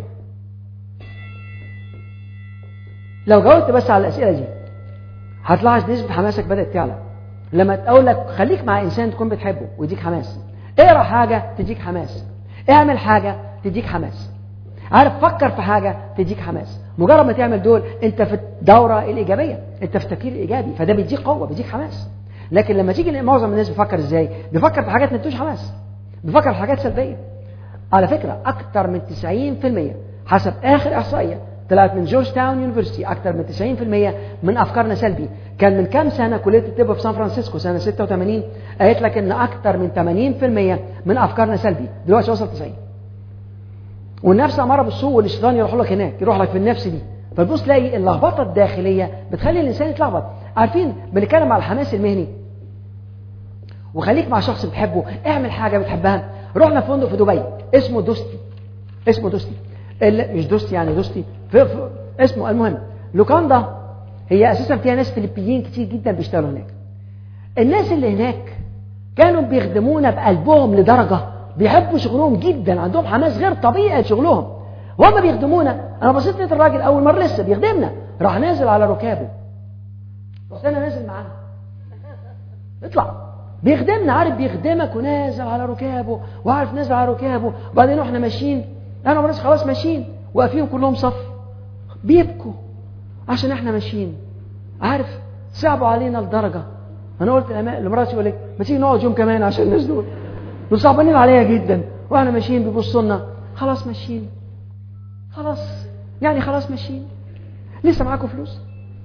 لو جاوبت بس على الاسئله دي هتلاحظ نسبه حماسك بدات تعلى. لما تقول لك خليك مع انسان تكون بتحبه ويديك حماس، اقرا حاجه تديك حماس، اعمل حاجه تديك حماس، عارف فكر في حاجه تديك حماس. مجرد ما تعمل دول انت في الدوره الايجابيه، انت في التفكير الايجابي، فده بيديك قوه بيديك حماس. لكن لما تيجي معظم الناس بيفكر ازاي؟ بيفكر في حاجات ما تدوش حماس، بيفكر في حاجات سلبيه. على فكره اكتر من 90% حسب اخر احصائيه طلعت من جورج تاون يونيفرسيتي، اكتر من 90% من افكارنا سلبي. كان من كام سنه كليه الطب في سان فرانسيسكو سنه 86 قالت لك ان اكتر من 80% من افكارنا سلبي، دلوقتي وصل 90. والنفس اماره بالسوء، والشيطان يروح لك هناك، يروح لك في النفس دي، فتبص تلاقي اللخبطه الداخليه بتخلي الانسان يتلخبط. عارفين بنتكلم على الحماس المهني، وخليك مع شخص بتحبه، اعمل حاجه بتحبها. رحنا في فندق في دبي اسمه دوستي، اسمه دوستي، مش دوستي يعني دوستي اسمه، المهم لوكاندا هي اساسا فيها ناس فلبيين كتير جدا بيشتغلوا هناك. الناس اللي هناك كانوا بيخدمونا بقلبهم لدرجه بيحبوا شغلهم جدا، عندهم حماس غير طبيعي شغلهم. وهم بيخدمونا، انا بصيت لقيت الراجل اول مره لسه بيخدمنا راح نازل على ركابه، رحت انا نازل معاه، اطلع بيخدمنا، عارف بيخدمك ونازل على ركابه، وعارف نازل على ركابه. وبعدين احنا ماشيين، انا وناس خلاص ماشيين واقفين كلهم صف بيبكوا عشان احنا ماشيين، عارف صعبوا علينا لدرجه انا قلت لمراتي ولك ما تيجي نقعد يوم كمان عشان الناس دول صعبانين عليا جدا، واحنا ماشيين بيبصوا لنا. خلاص ماشيين، خلاص يعني خلاص ماشيين، لسه معاكم فلوس؟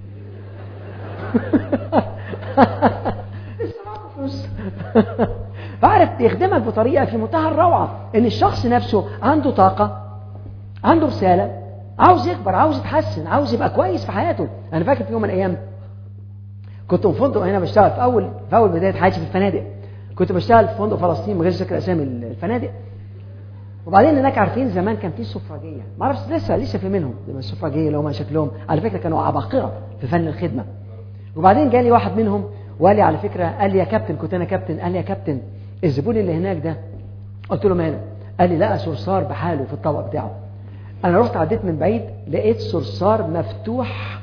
لسه معاكم فلوس؟ فعرف بيخدمك بطريقه في منتهى الروعه، ان الشخص نفسه عنده طاقه، عنده رساله، عاوز يكبر، عاوز يتحسن، عاوز يبقى كويس في حياته. انا فاكر في يوم من الايام كنت في فندق هنا بشتغل في اول بدايه حياتي في الفنادق، كنت بشتغل في فندق فلسطين من غير ذكر اسامي الفنادق. وبعدين هناك عارفين زمان كان في سفرجيه، ما اعرفش لسه في منهم السفرجيه اللي هم شكلهم على فكره كانوا عباقره في فن الخدمه. وبعدين جالي واحد منهم وقال لي على فكره، قال لي يا كابتن، كنت انا كابتن، قال لي يا كابتن الزبون اللي هناك ده قلت له ماله؟ قال لي لقى صرصار بحاله في الطبق بتاعه. انا رحت عديت من بعيد لقيت صرصار مفتوح،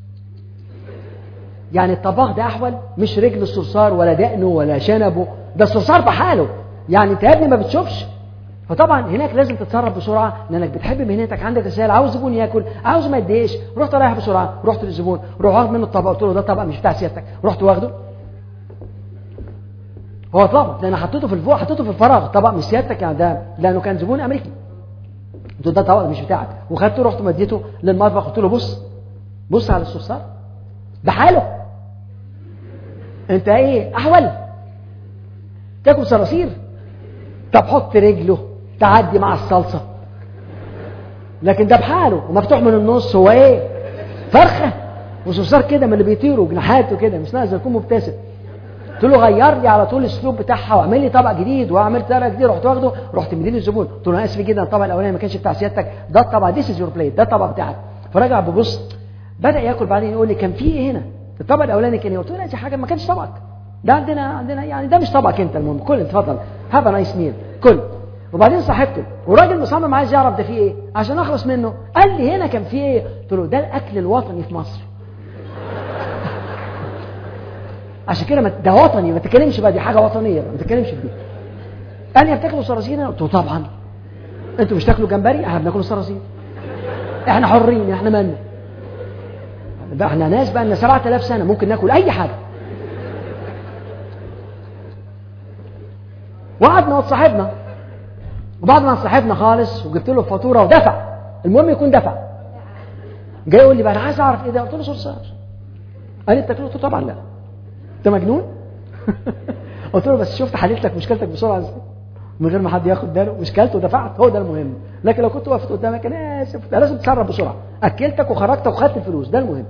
يعني الطباخ ده احول، مش رجل الصرصار ولا دقنه ولا شنبه، ده الصرصار بحاله. يعني انت يا ابني ما بتشوفش. فطبعا هناك لازم تتصرف بسرعه، لانك بتحب مهنتك، عندك رساله، عاوز زبون ياكل، عاوز ما يتضايقش. رحت رايح بسرعه، رحت للزبون، روح واخد منه الطبق، قلت له ده طبق مش بتاع سيادتك، رحت واخده. هو طبق لان حطيته في الفوق، حطيته في الفراغ، طبق مش سيادتك يعني، ده لانه كان زبون امريكي. قلت له ده طبق مش بتاعك، وخدته رحت مديته للمطبخ، قلت له بص على الصرصار بحاله. انت ايه احول تاكل صراصير؟ طب حط رجله تعدي مع الصلصه، لكن ده بحاله ومفتوح من النص. هو ايه؟ فرخه وصرصار كده من اللي بيطيروا جناحاته كده، مش لازم يكون مبتسم. قلت له غير لي على طول الاسلوب بتاعها واعمل لي طبق جديد، واعمل طبق جديد. رحت واخده، رحت مدينه الزبون، قلت له انا اسف جدا الطبق الاولاني ما كانش بتاع سيادتك، ده الطبق ديس از يور بليت، ده الطبق بتاعك. فرجع ببص، بدا ياكل، بعدين يقول لي كان في ايه هنا؟ الطبق الاولاني كان ايه؟ قلت له لا دي حاجه ما كانش طبقك، ده عندنا يعني ده مش طبقك انت، المهم كل اتفضل هاف ا نايس ميل كل. وبعدين صاحبته وراجل مصمم عايز يعرف ده فيه ايه عشان اخلص منه، قال لي هنا كان فيه ايه؟ قلت له ده الاكل الوطني في مصر. عشان كده ده وطني، ما تتكلمش بقى، دي حاجه وطنيه ما تتكلمش فيه. قال لي بتاكلوا صراصير؟ قلت له طبعا. انتوا مش تاكلوا جمبري؟ احنا بناكل صراصير، احنا حرين، احنا مالنا، احنا ناس بقى لنا 7000 سنه ممكن ناكل اي حاجه. وقعدنا وصاحبنا، وبعد ما صاحبنا خالص وجبت له الفاتوره ودفع، المهم يكون دفع، جاي يقول لي بقى انا عايز اعرف ايه ده؟ قلت له صرصار. قال لي بتاكله؟ قلت له طبعا لا، انت مجنون. قلت له بس شفت حليت لك مشكلتك بسرعه ازاي من غير ما حد ياخد باله، مشكلته ودفعت، هو ده المهم. لكن لو كنت وقفت قدامك انا اسف، لازم تتصرف بسرعه، اكلتك وخرجت وخدت الفلوس، ده المهم.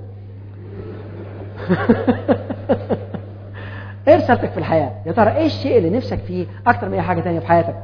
ايه رسالتك في الحياه؟ يا ترى ايه الشيء اللي نفسك فيه اكتر من اي حاجه تانية في حياتك؟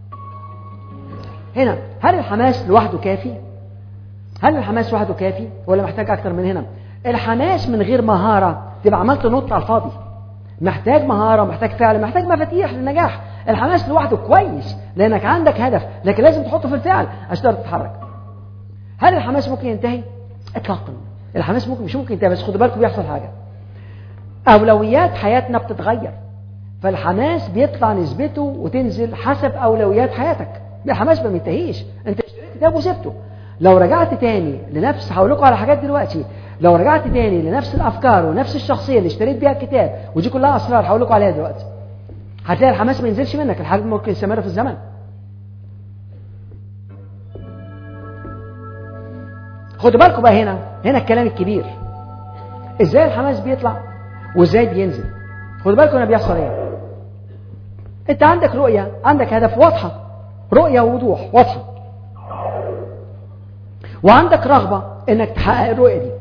هنا هل الحماس لوحده كافي؟ هل الحماس لوحده كافي ولا محتاج اكتر من هنا؟ الحماس من غير مهاره تبقى عملت نط على الفاضي. محتاج مهاره، محتاج فعل، محتاج مفاتيح للنجاح. الحماس لوحده كويس لانك عندك هدف، لكن لازم تحطه في الفعل عشان تقدر تتحرك. هل الحماس ممكن ينتهي؟ اطلاقا. الحماس مش ممكن ينتهي، بس خدوا بالكم بيحصل حاجه، اولويات حياتنا بتتغير، فالحماس بيطلع نسبته وتنزل حسب اولويات حياتك. الحماس ما بينتهيش، انت اشتريت كتاب وسبته. لو رجعت تاني لنفس، هقول لكم على حاجات دلوقتي، لو رجعت تاني لنفس الافكار ونفس الشخصيه اللي اشتريت بيها الكتاب، ودي كلها اسرار هقول لكم عليها دلوقتي، هتلاقي الحماس ما ينزلش منك، الحاجات ممكن يستمر في الزمن. خدوا بالكم بقى، هنا الكلام الكبير، ازاي الحماس بيطلع وازاي بينزل. خدوا بالكم هنا بيحصل ايه. انت عندك رؤيه، عندك هدف واضحه، رؤيه ووضوح واضحه، وعندك رغبه انك تحقق الرؤيه دي،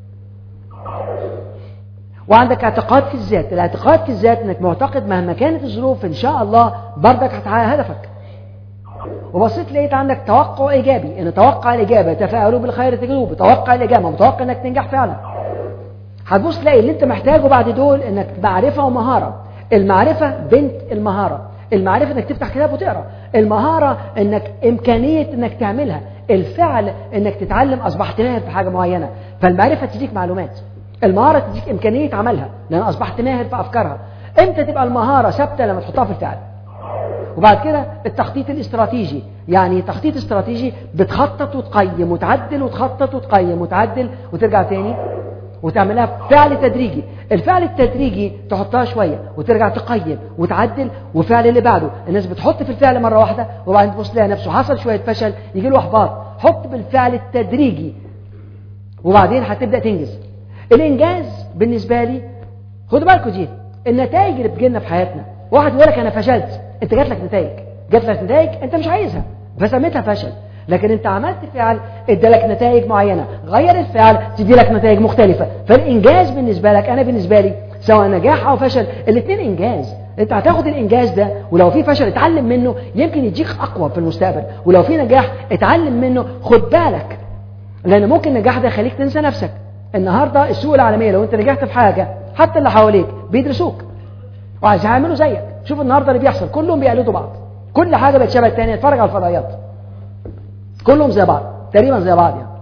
وعندك اعتقاد في الذات. الاعتقاد في الذات انك معتقد مهما كانت الظروف ان شاء الله بردك هتحقق هدفك. وبصيت لقيت عندك توقع ايجابي، ان توقع الاجابه تفاءلوا بالخير تجدوه، توقع الاجابه متوقع انك تنجح فعلا. هتبص تلاقي اللي انت محتاجه بعد دول انك معرفه ومهاره. المعرفه بنت المهاره، المعرفه انك تفتح كتاب وتقرا، المهاره انك امكانيه انك تعملها، الفعل انك تتعلم اصبحت ماهر في حاجه معينه. فالمعرفه تديك معلومات، المهاره تديك امكانيه عملها لان اصبحت ماهر في افكارها. امتى تبقى المهاره ثابته؟ لما تحطها في الفعل. وبعد كده التخطيط الاستراتيجي، يعني تخطيط استراتيجي بتخطط وتقيم وتعدل وتخطط وتقيم وتعدل وترجع تاني وتعملها فعل تدريجي. الفعل التدريجي تحطها شوية وترجع تقيم وتعدل، وفعل اللي بعده. الناس بتحط في الفعل مرة واحدة وبعدين تبص لها نفسه حصل شوية فشل يجي له احباط. حط بالفعل التدريجي وبعدين هتبدأ تنجز. الانجاز بالنسبة لي، خدوا بالكم دي النتائج اللي بتجيلنا في حياتنا. واحد يقول لك انا فشلت، انت جات لك نتائج انت مش عايزها فسميتها فشل، لكن انت عملت فعل ادالك نتائج معينة، غير الفعل تدي لك نتائج مختلفة. فالانجاز بالنسبة لك، انا بالنسبة لي سواء نجاح او فشل الاثنين انجاز. انت هتاخد الانجاز ده ولو في فشل اتعلم منه يمكن يديك اقوى في المستقبل، ولو في نجاح اتعلم منه. خد بالك لان ممكن النجاح ده يخليك تنسى نفسك. النهاردة السوق العالمية لو انت نجحت في حاجة حتى اللي حواليك بيدرسوك وعايز يعملوا زيك. شوف النهاردة اللي بيحصل كلهم بيقلدوا بعض، كل حاجة بقت شبه الثانية. اتفرج على الفضائيات كلهم زي بعض تقريبا زي بعض يعني.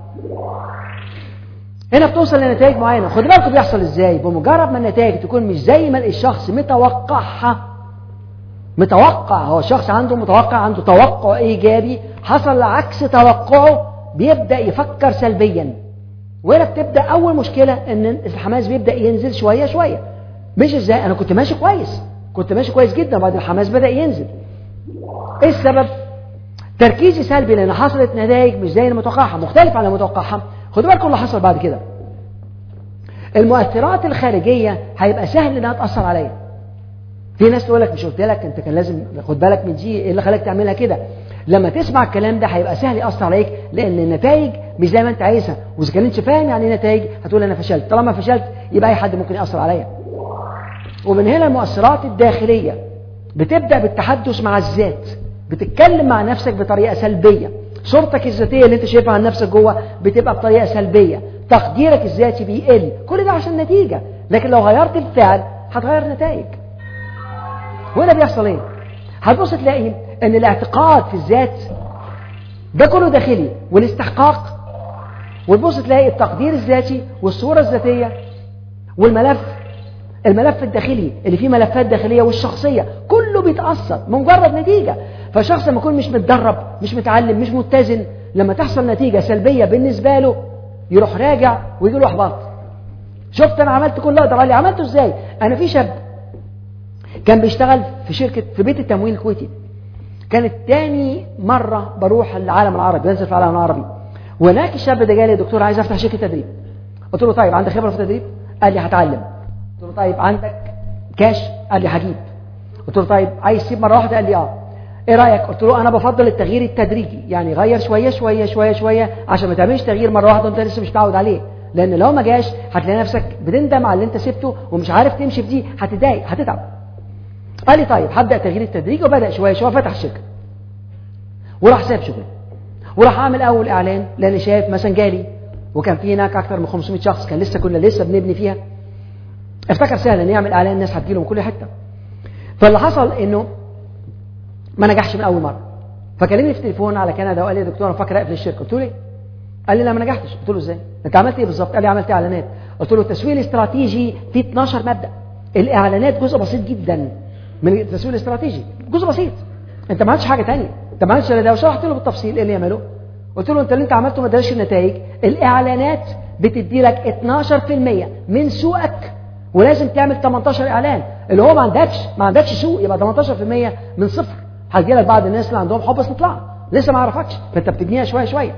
هنا بتوصل لنتائج معينة. خد بالكم بيحصل ازاي. بمجرد ما النتائج تكون مش زي ما الشخص متوقع، هو الشخص عنده متوقع، عنده توقع ايجابي، حصل عكس توقعه، بيبدأ يفكر سلبيا. وهنا بتبدأ اول مشكلة، ان الحماس بيبدأ ينزل شوية شوية. مش ازاي انا كنت ماشي كويس جدا، بعد الحماس بدأ ينزل. ايه السبب؟ تركيزي سلبي، لان حصلت نتائج مش زي المتوقعها، مختلف عن المتوقعها. خدوا بالكم اللي حصل بعد كده. المؤثرات الخارجية هيبقى سهل انها تأثر عليا. في ناس تقول لك مش قلت لك انت كان لازم خد بالك من دي، ايه اللي خلاك تعملها كده؟ لما تسمع الكلام ده هيبقى سهل يأثر عليك، لان النتائج مش زي ما انت عايزها. واذا كان انت فاهم يعني ايه نتائج هتقول انا فشلت. طالما فشلت يبقى اي حد ممكن يأثر عليا. ومن هنا المؤثرات الداخلية بتبدأ بالتحدث مع الذات، بتتكلم مع نفسك بطريقة سلبية. صورتك الذاتية اللي انت شايفها عن نفسك جوه بتبقى بطريقة سلبية. تقديرك الذاتي بيقل. كل ده عشان نتيجة. لكن لو غيرت الفعل هتغير نتائج. وهنا بيحصل ايه؟ هتبص تلاقي ان الاعتقاد في الذات ده كله داخلي، والاستحقاق، وتبص تلاقي التقدير الذاتي والصورة الذاتية الملف الداخلي اللي فيه ملفات داخلية والشخصية كله بيتأثر من مجرد نتيجة. فالشخص لما يكون مش متدرب، مش متعلم، مش متزن، لما تحصل نتيجة سلبية بالنسبة له يروح راجع ويجي له احباط. شفت انا عملت كل اللي اقدر عليه، عملته ازاي؟ انا في شاب كان بيشتغل في بيت التمويل الكويتي. كانت تاني مرة بروح العالم العربي، بنزل في العالم العربي. وهناك الشاب ده جالي: دكتور عايز افتح شركة تدريب. قلت له طيب عندك خبرة في التدريب؟ قال لي هتعلم. قلت له طيب عندك كاش؟ قال لي هجيب. قلت له طيب عايز تسيب مرة واحدة؟ قال لي اه. ايه رأيك؟ قلت له انا بفضل التغيير التدريجي، يعني غير شوية شوية شوية شوية، عشان ما تعملش تغيير مرة واحدة وانت لسه مش متعود عليه. لان لو ما جاش هتلاقي نفسك بتندم على اللي انت سبته ومش عارف تمشي في دي، هتضايق، هتتعب. قال لي طيب هبدأ تغيير التدريج. وبدأ شوية شوية، فتح الشركة وراح ساب شغله وراح عامل أول إعلان، لأن شايف مثلا جالي وكان في هناك أكثر من 500 شخص، كنا لسه بنبني فيها. افتكر سهل أن يعمل إعلان الناس هتجيله من كل حتة. فاللي حصل إنه ما نجحش من أول مرة. فكلمني في التليفون على كندا وقال لي: دكتور أنا فاكر أقفل الشركة. قلت له ليه؟ قال لي لا ما نجحتش. قلت له ازاي؟ انت عملت ايه بالظبط؟ قال لي عملت اعلانات. قلت له التسويق الاستراتيجي فيه 12 مبدأ. الاعلانات جزء بسيط جدا من التسويق الاستراتيجي، جزء بسيط. انت ما عملتش حاجه ثانيه، انت ما عملتش ده. وشرحت له بالتفصيل ايه اللي يعمله. قلت له انت اللي انت عملته ما اداش النتائج. الاعلانات بتدي لك 12% من سوقك، ولازم تعمل 18 اعلان. اللي هو ما عندكش سوق، يبقى 18% من صفر. هتجي لك بعض الناس اللي عندهم حب استطلاع لسه ما عرفكش، فانت بتبنيها شويه شويه.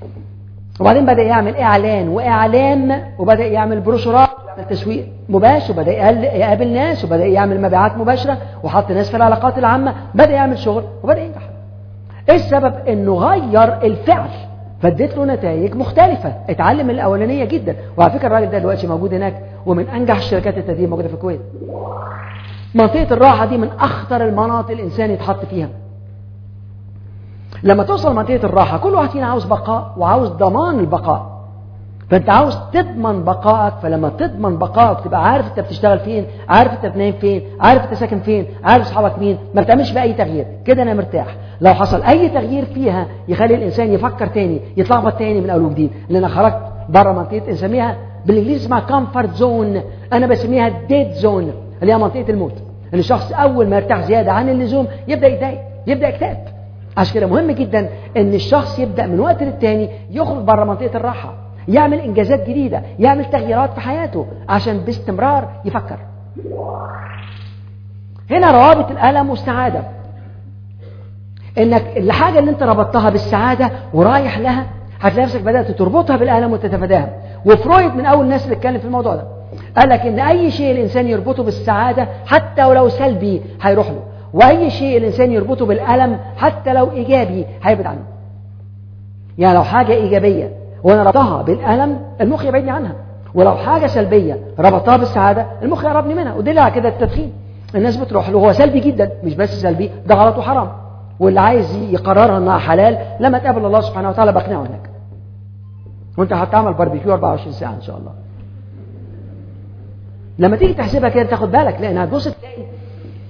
وبعدين بدأ يعمل إعلان وإعلام، وبدأ يعمل بروشورات، تسويق مباشر، وبدأ يقابل ناس، وبدأ يعمل مبيعات مباشرة، وحط ناس في العلاقات العامة، بدأ يعمل شغل وبدأ ينجح. إيه السبب؟ إنه غير الفعل فادت له نتائج مختلفة. اتعلم الأولانية جدا. وعلى فكرة الراجل ده دلوقتي موجود هناك، ومن أنجح الشركات التدريب موجودة في الكويت. منطقة الراحة دي من أخطر المناطق الإنسان يتحط فيها. لما توصل منطقة الراحة، كل واحد فينا عاوز بقاء وعاوز ضمان البقاء. فانت عاوز تضمن بقائك. فلما تضمن بقائك تبقى عارف انت بتشتغل فين، عارف انت بتنام فين، عارف انت ساكن فين، عارف اصحابك مين، ما بتعملش بأي تغيير. كده انا مرتاح. لو حصل اي تغيير فيها يخلي الانسان يفكر تاني، يتلخبط تاني من اول وجديد. لان انا خرجت بره منطقة نسميها بالانجليزي اسمها كومفورت زون، انا بسميها ديد زون، اللي هي منطقة الموت. ان الشخص اول ما يرتاح زيادة عن اللزوم يبدأ يتضايق، يبدأ يكتئب. عشان كده مهم جدا ان الشخص يبدأ من وقت للتاني يخرج بره منطقة الراحة، يعمل انجازات جديدة، يعمل تغييرات في حياته عشان باستمرار يفكر. هنا روابط الألم والسعادة. انك الحاجة اللي انت ربطتها بالسعادة ورايح لها هتلاقي نفسك بدأت تربطها بالألم وتتفاداها. وفرويد من اول الناس اللي اتكلم في الموضوع ده قال لك ان اي شيء الانسان يربطه بالسعادة حتى ولو سلبي هيروح له، واي شيء الانسان يربطه بالألم حتى لو ايجابي هيبعد عنه. يعني لو حاجة ايجابية وانا ربطها بالألم المخ يبعدني عنها، ولو حاجة سلبية ربطها بالسعادة المخ يقربني منها. ودليل على كده التدخين، الناس بتروح له هو سلبي جدا، مش بس سلبي، ده غلط وحرام، واللي عايز يقررها انها حلال لما تقابل الله سبحانه وتعالى بقنعه هناك. وانت هتعمل باربيكيو 24 ساعة ان شاء الله. لما تيجي تحسبها كده تاخد بالك، لان هتبص تلاقي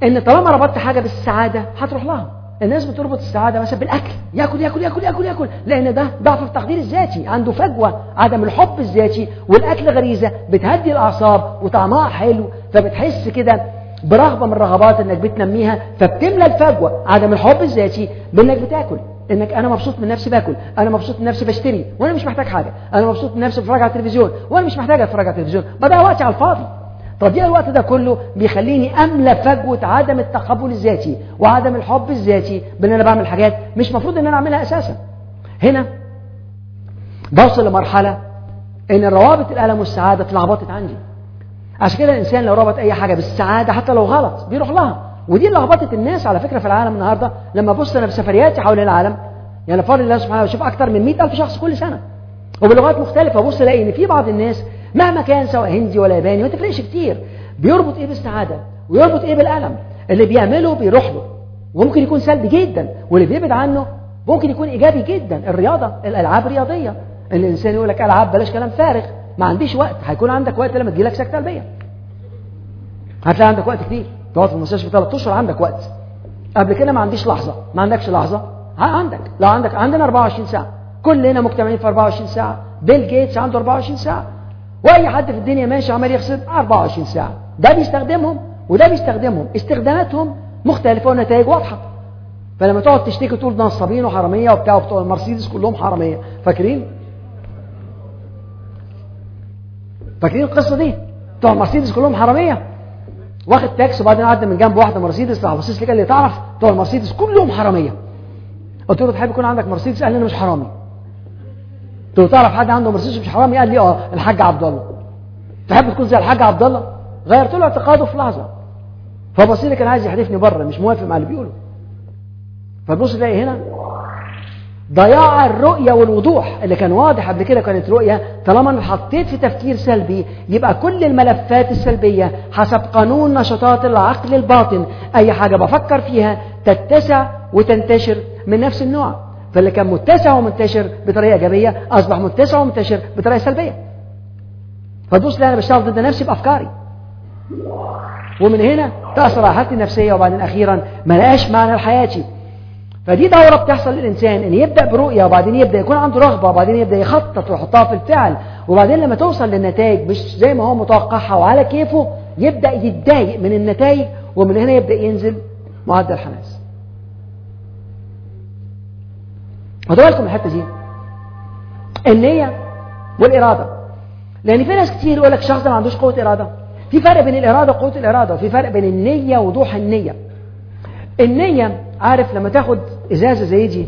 ان طالما ربطت حاجة بالسعادة هتروح لها. الناس بتربط السعادة مثلا بالأكل، يأكل يأكل يأكل يأكل يأكل، لأن ده ضعف التقدير الذاتي، عنده فجوة، عدم الحب الذاتي، والأكل غريزة بتهدي الأعصاب وطعمها حلو، فبتحس كده برغبة من الرغبات انك بتنميها، فبتملى الفجوة عدم الحب الذاتي بانك بتاكل، انك انا مبسوط من نفسي باكل، انا مبسوط من نفسي بشتري وانا مش محتاج حاجة، انا مبسوط من نفسي بتفرج على التلفزيون وانا مش محتاج اتفرج على التلفزيون، بضيع وقتي على الفاضي. تضييع الوقت ده كله بيخليني املى فجوة عدم التقبل الذاتي وعدم الحب الذاتي بان انا بعمل حاجات مش مفروض ان انا اعملها اساسا. هنا بوصل لمرحلة ان الروابط الالم والسعادة اتلخبطت عندي. عشان كده الانسان لو ربط اي حاجة بالسعادة حتى لو غلط بيروح لها، ودي اللي لخبطت الناس على فكرة في العالم النهاردة. لما ابص انا في سفرياتي حول العالم، يعني بفضل الله سبحانه بشوف اكتر من 100,000 شخص كل سنة وبلغات مختلفة، ابص الاقي ان في بعض الناس مهما كان سواء هندي ولا ياباني ما تفرقش كتير، بيربط ايه بالسعادة ويربط ايه بالألم. اللي بيعمله بيروح له وممكن يكون سلبي جدا، واللي بيبعد عنه ممكن يكون ايجابي جدا. الرياضة، الالعاب الرياضية، الانسان يقول لك العاب بلاش كلام فارغ، ما عنديش وقت. هيكون عندك وقت لما تجيلك سكتة قلبية، هتلاقي عندك وقت كتير، تقعد في المستشفى 3 اشهر عندك وقت. قبل كده ما عنديش لحظة، ما عندكش لحظة، عندك. لو عندك، عندنا 24 ساعة، كلنا مجتمعين في 24 ساعة. بيل جيتس عنده 24 ساعة، واي حد في الدنيا ماشي عمال يغسل 24 ساعة. ده بيستخدمهم وده بيستخدمهم، استخداماتهم مختلفة والنتائج واضحة. فلما تقعد تشتكي تقول ده نصابين وحرامية وبتاع، وبتوع المرسيدس كلهم حرامية، فاكرين القصة دي؟ بتوع المرسيدس كلهم حرامية. واخد تاكس وبعدين عدى من جنب واحدة مرسيدس، راح بصيص لي قال لي تعرف بتوع المرسيدس كلهم حرامية. قلت له تحب يكون عندك مرسيدس؟ قال لي انا مش حرامي. قلت له تعرف حد عنده مرسيدس مش حرامي؟ قال لي الحاج عبد الله. تحب تكون زي الحاج عبد الله؟ غيرت له اعتقاده في لحظة. فبصير لي كان عايز يحدفني بره، مش موافق مع اللي بيقوله. فبص تلاقي هنا ضياع الرؤية والوضوح اللي كان واضح قبل كده. كانت رؤية، طالما انا حطيت في تفكير سلبي يبقى كل الملفات السلبية حسب قانون نشاطات العقل الباطن، اي حاجة بفكر فيها تتسع وتنتشر من نفس النوع. فاللي كان متسع ومنتشر بطريقة ايجابية اصبح متسع ومنتشر بطريقة سلبية. فتبص لي انا بشتغل ضد نفسي بافكاري، ومن هنا تأثر على حالتي النفسية، وبعدين اخيرا ما لقاش معنى لحياتي. فدي دورة بتحصل للإنسان، إن يبدأ برؤية وبعدين يبدأ يكون عنده رغبة وبعدين يبدأ يخطط ويحطها في الفعل، وبعدين لما توصل للنتائج مش زي ما هو متوقعها وعلى كيفه يبدأ يتضايق من النتائج، ومن هنا يبدأ ينزل معدل الحماس. خدوا بالكم الحتة دي، النية والإرادة. لأن في ناس كتير يقول لك الشخص ده ما عندوش قوة إرادة. في فرق بين الإرادة وقوة الإرادة، وفي فرق بين النية ووضوح النية. النية، عارف لما تاخد إزازة زي دي،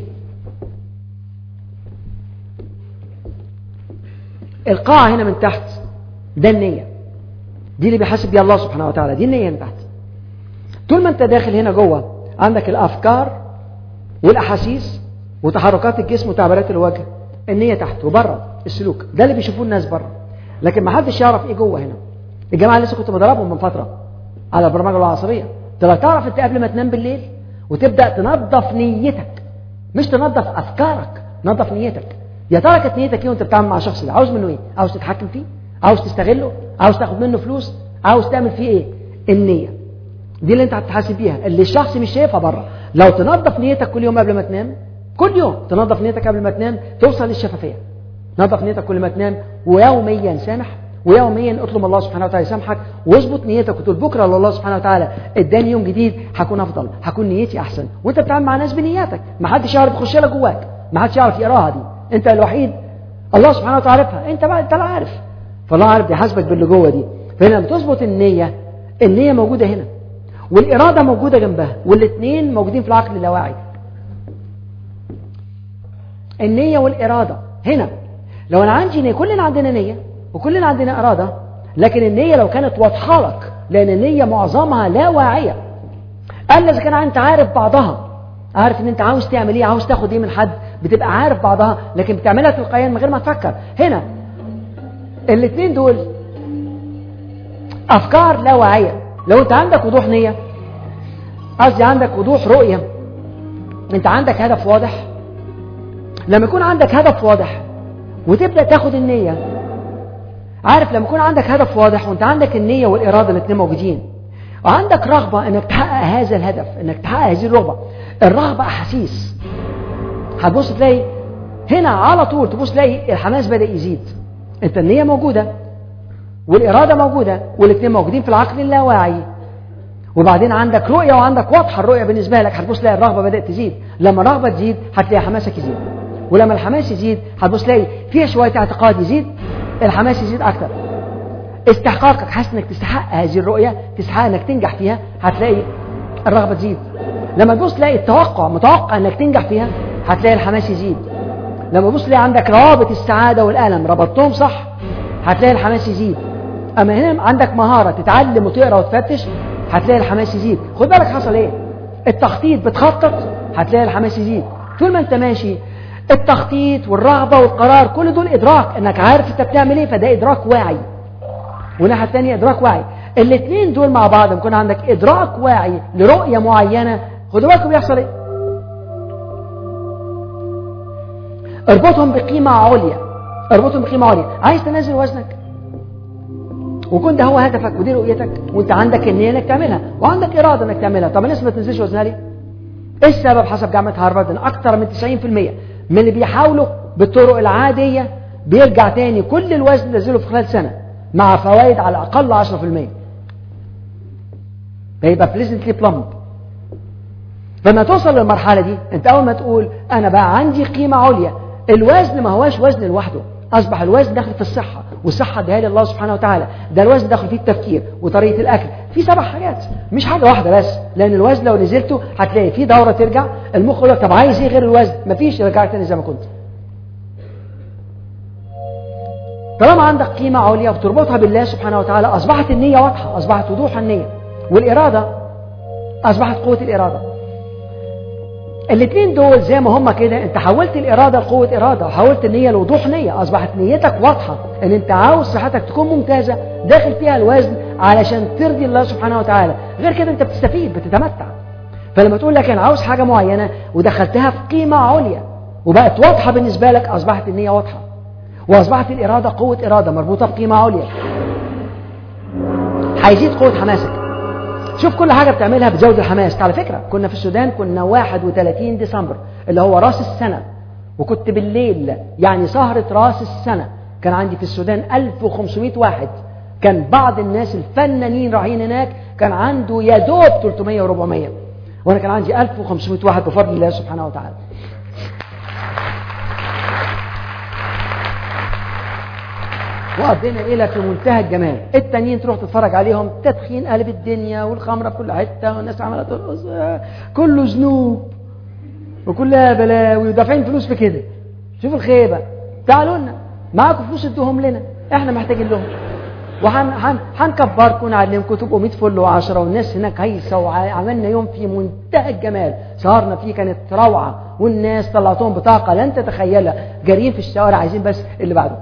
القاعة هنا من تحت ده النية، دي اللي بيحاسب بيها الله سبحانه وتعالى، دي النية من تحت. طول ما انت داخل هنا جوه عندك الأفكار والأحاسيس وتحركات الجسم وتعبيرات الوجه، النية تحت. وبره السلوك، ده اللي بيشوفوه الناس بره، لكن ما حدش يعرف ايه جوه هنا. الجماعة اللي لسه كنت بدربهم من فترة على البرمجة العصبية، تعرف انت قبل ما تنام بالليل وتبدأ تنظف نيتك، مش تنظف أفكارك، نظف نيتك. يا ترى كانت نيتك ايه وانت بتتعامل مع الشخص ده؟ عاوز منه ايه؟ عاوز تتحكم فيه؟ عاوز تستغله؟ عاوز تاخد منه فلوس؟ عاوز تعمل فيه ايه؟ النية دي اللي انت هتحاسب بيها، اللي الشخص مش شايفها بره. لو تنظف نيتك كل يوم قبل ما تنام، كل يوم تنظف نيتك قبل ما تنام، توصل للشفافية. نظف نيتك كل ما تنام، ويوميا سامح، ويوميا اطلب من الله سبحانه وتعالى يسامحك، واظبط نيتك وتقول بكره لله سبحانه وتعالى اداني يوم جديد هكون افضل، هكون نيتي احسن. وانت بتتعامل مع ناس بنياتك، ما حدش يعرف يخش لك جواك، ما حدش يعرف يقراها دي، انت الوحيد الله سبحانه وتعالى عارفها، انت بقى انت لا عارف، فالله عارف يحاسبك باللي جوه دي. فهنا بتظبط النية، النية موجودة هنا والإرادة موجودة جنبها، والاثنين موجودين في العقل اللاواعي. النية والإرادة هنا، لو أنا عندي نية، كلنا عندنا نية وكلنا عندنا إرادة، لكن النية لو كانت واضحة لك، لأن النية معظمها لا واعية، ألا إذا كان أنت عارف بعضها، عارف إن أنت عاوز تعمل إيه، عاوز تاخد إيه من حد، بتبقى عارف بعضها، لكن بتعملها تلقائيا من غير ما تفكر. هنا الاثنين دول أفكار لا واعية. لو أنت عندك وضوح نية، قصدي عندك وضوح رؤية، أنت عندك هدف واضح، لما يكون عندك هدف واضح وتبدأ تاخد النية، عارف لما يكون عندك هدف واضح وانت عندك النية والإرادة الاثنين موجودين، وعندك رغبة انك تحقق هذا الهدف، انك تحقق هذه الرغبة. الرغبة احاسيس. هتبص تلاقي هنا على طول، تبص تلاقي الحماس بدأ يزيد. انت النية موجودة والإرادة موجودة، والاثنين موجودين في العقل اللاواعي. وبعدين عندك رؤية وعندك واضحة الرؤية بالنسبة لك، هتبص تلاقي الرغبة بدأت تزيد. لما الرغبة تزيد هتلاقي حماسك يزيد، ولما الحماس يزيد هتبص تلاقي فيها شوية اعتقاد يزيد، الحماس يزيد أكتر. استحقاقك، حاسس انك تستحق هذه الرؤية، تستحق انك تنجح فيها، هتلاقي الرغبة تزيد. لما تبص تلاقي التوقع، متوقع انك تنجح فيها، هتلاقي الحماس يزيد. لما تبص تلاقي عندك روابط السعادة والألم ربطتهم صح، هتلاقي الحماس يزيد. أما هنا عندك مهارة تتعلم وتقرأ وتفتش، هتلاقي الحماس يزيد. خد بالك حصل ايه؟ التخطيط، بتخطط هتلاقي الحماس يزيد. طول ما انت ماشي التخطيط والرغبة والقرار كل دول إدراك، انك عارف انت بتعمل ايه، فده إدراك واعي. والناحية الثانية إدراك واعي. الاثنين دول مع بعض يكون عندك إدراك واعي لرؤية معينة. خدوا بالكم بيحصل ايه؟ اربطهم بقيمة عليا، اربطهم بقيمة عليا. عايز تنزل وزنك وكنت هو هدفك ودي رؤيتك، وانت عندك النية انك تعملها وعندك إرادة انك تعملها. طب الناس ما تنزلش وزنها ليه؟ ايه السبب؟ حسب جامعة هارفارد ان اكتر من 90% من اللي بيحاولوا بالطرق العادية بيرجع تاني كل الوزن نزله في خلال سنة مع فوائد على الاقل 10%. فيبقى بليزنتلي بلمب. لما توصل للمرحلة دي، انت اول ما تقول انا بقى عندي قيمة عليا، الوزن ما هواش وزن لوحده، اصبح الوزن داخل في الصحة، والصحة اديها لي الله سبحانه وتعالى. ده الوزن داخل فيه التفكير وطريقة الاكل، في 7 حاجات مش حاجة واحدة بس. لان الوزن لو نزلته هتلاقي فيه دورة ترجع، المخ يقول لك طب عايز ايه غير الوزن؟ مفيش، رجعت تاني زي ما كنت. طالما عندك قيمة عليا وتربطها بالله سبحانه وتعالى، اصبحت النية واضحة، اصبحت وضوح النية، والإرادة اصبحت قوة الإرادة. الاثنين دول زي ما هما كده، انت حولت الإرادة لقوة إرادة، وحولت النية لوضوح نية. أصبحت نيتك واضحة ان انت عاوز صحتك تكون ممتازة، داخل فيها الوزن علشان ترضي الله سبحانه وتعالى. غير كده انت بتستفيد، بتتمتع. فلما تقول لك انا عاوز حاجة معينة ودخلتها في قيمة عليا وبقت واضحة بالنسبة لك، أصبحت النية واضحة، وأصبحت الإرادة قوة إرادة مربوطة بقيمة عليا. هيزيد قوة حماسك. شوف كل حاجة بتعملها بتزود الحماس. على فكرة كنا في السودان، كنا 31 ديسمبر اللي هو راس السنة، وكنت بالليل يعني سهرة راس السنة. كان عندي في السودان 1500 واحد. كان بعض الناس الفنانين رايحين هناك كان عنده يا دوب 300 و400، وانا كان عندي 1500 واحد بفضل الله سبحانه وتعالى. وقضينا ليلة في منتهى الجمال. التانيين تروح تتفرج عليهم تدخين قلب الدنيا والخمرة في كل حتة والناس عمالة ترقص، كله ذنوب وكلها بلاوي ودافعين فلوس في كده. شوف الخيبة. تعالوا لنا معاكم فلوس ادوهم لنا، احنا محتاجين لهم، وهنكبركم ونعلمكم تبقوا 100 فل و10. والناس هناك هيصة، وعملنا يوم في منتهى الجمال سهرنا فيه، كانت روعة. والناس طلعتهم بطاقة لن تتخيلها، جاريين في الشوارع عايزين بس اللي بعده.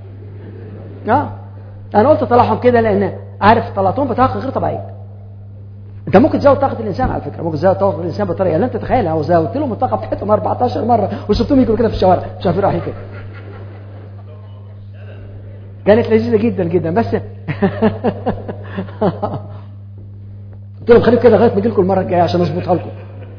انا قلت طلعهم كده لان عارف طلعتهم بطاقه غير طبيعيه. انت ممكن تزود طاقه الانسان، على فكره ممكن تزود طاقه الانسان بطريقه لن تتخيلها. وزودت لهم الطاقه بتاعتهم 14 مره وسبتهم يجروا كده في الشوارع مش عارفين رايحين كده. كانت لذيذه جدا جدا. بس قلت لهم خليكم كده لغايه ما اجي لكم المره الجايه عشان اظبطها لكم.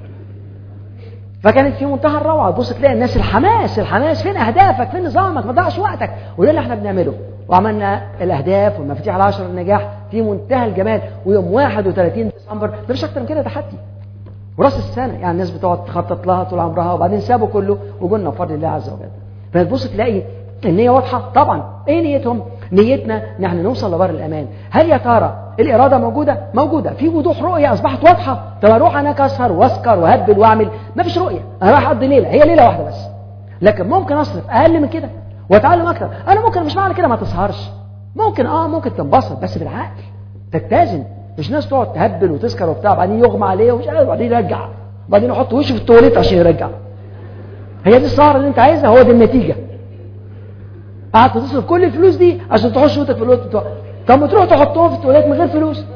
فكانت في منتهى الروعه. تبص تلاقي الناس الحماس، فين اهدافك، فين نظامك، ما تضيعش وقتك. وده اللي احنا بنعمله. وعملنا الاهداف والمفاتيح ال10 النجاح في منتهى الجمال. ويوم 31 ديسمبر ده مش اكتر من كده تحدي وراس السنه، يعني الناس بتقعد تخطط لها طول عمرها، وبعدين سابوا كله وقلنا بفضل الله عز وجل. فتبص تلاقي النيه واضحه. طبعا ايه نيتهم؟ نيتنا نحن نوصل لبر الامان. هل يا ترى الاراده موجوده في وضوح رؤيه اصبحت واضحه؟ طب اروح انا اسهر واسكر وهبل واعمل، ما فيش رؤيه. انا رايح اقضي ليله، هي ليله واحده بس، لكن ممكن اصرف اقل من كده واتعلم اكتر. انا ممكن مش معنى كده ما تسهرش، ممكن تنبسط بس بالعقل، تتزن. مش ناس تقعد تهبل وتسكر وبتاع بعدين يغمى عليه ومش عارف، بعدين يرجع، بعدين يحط وشه في التواليت عشان يرجع. هي دي السهره اللي انت عايزها؟ هو دي النتيجه. قعدت تصرف كل الفلوس دي عشان تحط وشك في التواليت. طب ما تروح تحطهم في التواليت من غير فلوس.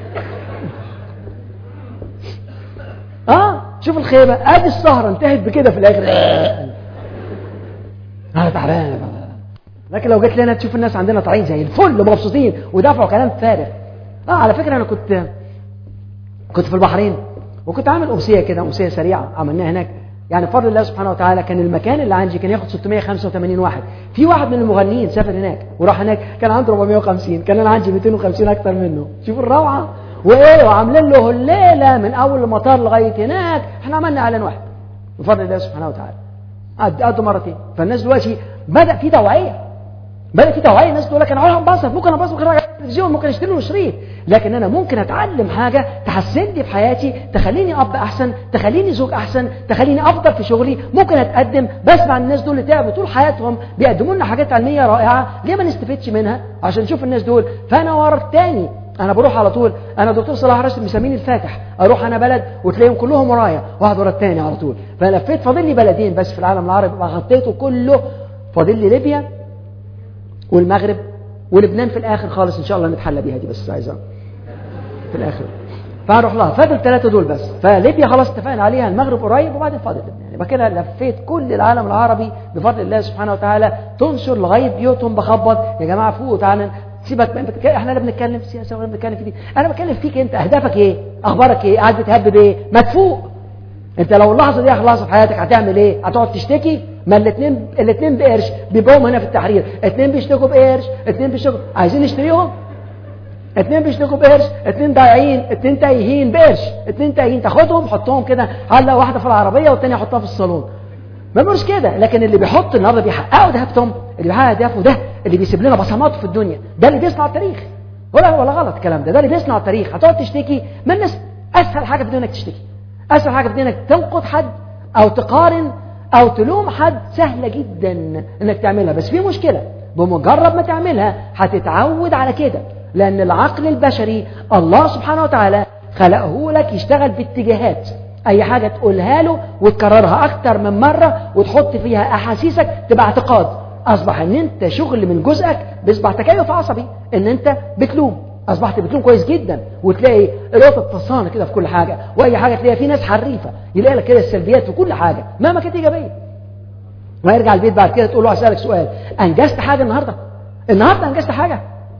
شوف الخيبه. ادي السهره انتهت بكده في الاخر. انا تعبان. لكن لو جيت لنا تشوف الناس عندنا طالعين زي الفل مبسوطين ودافعوا كلام فارغ. على فكره انا كنت كنت في البحرين وكنت عامل أمسية كده، أمسية سريعة عملناها هناك. يعني بفضل الله سبحانه وتعالى كان المكان اللي عندي كان ياخد 685 واحد. في واحد من المغنيين سافر هناك وراح هناك كان عنده 450، كان انا عندي 250 اكتر منه. شوفوا الروعه. وايه وعاملين له الليله من اول المطار لغايه هناك. احنا عملنا اعلان واحد بفضل الله سبحانه وتعالى، قدوا مرتين. فالناس دلوقتي بدا في توعيه، الناس تقول لك انا عاوز انبسط، ممكن انبسط، ممكن ارجع التلفزيون، ممكن اشتري له شريط، لكن انا ممكن اتعلم حاجه تحسن لي في حياتي، تخليني اب احسن، تخليني زوج احسن، تخليني افضل في شغلي. ممكن اتقدم. بسمع الناس دول اللي تعبوا طول حياتهم بيقدموا لنا حاجات علميه رائعه، ليه ما نستفدش منها عشان نشوف الناس دول؟ فانا ورا التاني، انا بروح على طول. انا دكتور صلاح راشد مسميني الفاتح، اروح انا بلد وتلاقيهم كلهم ورايا واحد ورا التاني على طول. فلفيت، فاضل لي بلدين بس في العالم العربي غطيته كله، فاضل لي ليبيا والمغرب ولبنان في الاخر خالص ان شاء الله نتحلى بيها دي، بس عايزها في الاخر فهروح لها. فاضل 3 دول بس. فليبيا خلاص اتفقنا عليها، المغرب قريب، وبعدين فاضل لبنان. يبقى كده لفيت كل العالم العربي بفضل الله سبحانه وتعالى. تنشر لغايه بيوتهم، بخبط يا جماعه فوقوا تعالى سيبك من احنا لا بنتكلم في سياسه ولا بنتكلم في دي. انا بتكلم فيك انت، اهدافك ايه؟ اخبارك ايه؟ قاعد بتهبب ايه؟ ما تفوق. انت لو اللحظه دي خلاص في حياتك هتعمل ايه؟ هتقعد تشتكي؟ ما الاثنين بقرش بيبقوا هنا في التحرير، 2 بيشتكوا بقرش، 2 بيشتكوا عايزين نشتريهم، 2 بيشتكوا بقرش، 2 ضايعين، 2 تايهين بقرش، 2 تايهين. تاخدهم حطهم كده، علق واحده في العربيه والثانيه حطها في الصالون. ما بيقولش كده، لكن اللي بيحط النهارده بيحققوا اهدافهم، اللي بيحقق اهدافه ده اللي بيسيب لنا بصماته في الدنيا، ده اللي بيصنع التاريخ. ولا غلط الكلام ده اللي بيصنع التاريخ. هتقعد تشتكي ما الناس، اسهل حاجه في الدنيا انك تشتكي، اسهل حاجه في الدنيا انك تنقد حد او تقارن او تلوم حد، سهله جدا انك تعملها. بس في مشكله، بمجرد ما تعملها هتتعود على كده، لان العقل البشري الله سبحانه وتعالى خلقه لك يشتغل باتجاهات. اي حاجه تقولها له وتكررها اكتر من مره وتحط فيها احاسيسك تبقى اعتقاد، اصبح ان انت شغل من جزءك بيصبح تكيف عصبي، ان انت بتلوم، اصبحت بتلوم كويس جدا. وتلاقي القطه فصانه كده في كل حاجه، واي حاجه تلاقي في ناس حريفه يلاقي لك كده السلبيات في كل حاجه مهما كانت ايجابيه. ويرجع البيت بعد كده تقول له اسالك سؤال، انجزت حاجه النهارده انجزت حاجه؟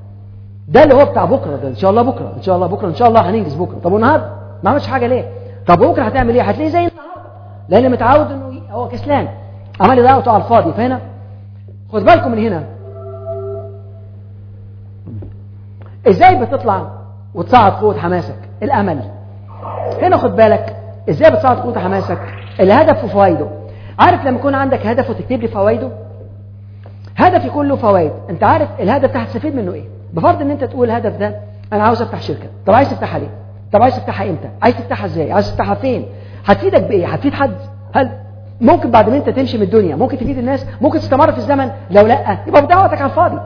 ده اللي هو بتاع بكره، ده ان شاء الله بكره، ان شاء الله بكره، ان شاء الله هننجز بكره. طب والنهارده ما عملتش حاجه ليه؟ طب بكره هتعمل ايه؟ هتلاقيه زي النهارده، لان متعود انه هو كسلان، عمال يضيع وقته على الفاضي. فهنا خد بالكم من هنا ازاي بتطلع وتصعد قوه حماسك، الامل. هنا خد بالك ازاي بتصعد قوه حماسك، الهدف وفوائده. عارف لما يكون عندك هدف وتكتب لي فوائده؟ هدف يكون له فوائد. انت عارف الهدف ده هتستفيد منه ايه؟ بفرض ان انت تقول الهدف ده انا عاوز افتح شركه. طب عايز تفتحها ليه؟ طب عايز تفتحها امتى؟ عايز تفتحها ازاي؟ عايز تفتحها فين؟ هتفيدك بايه؟ هتفيد حد؟ هل ممكن بعد ما انت تمشي من الدنيا ممكن تفيد الناس؟ ممكن تستمر في الزمن؟ لو لا يبقى بدعوتك على الفاضي.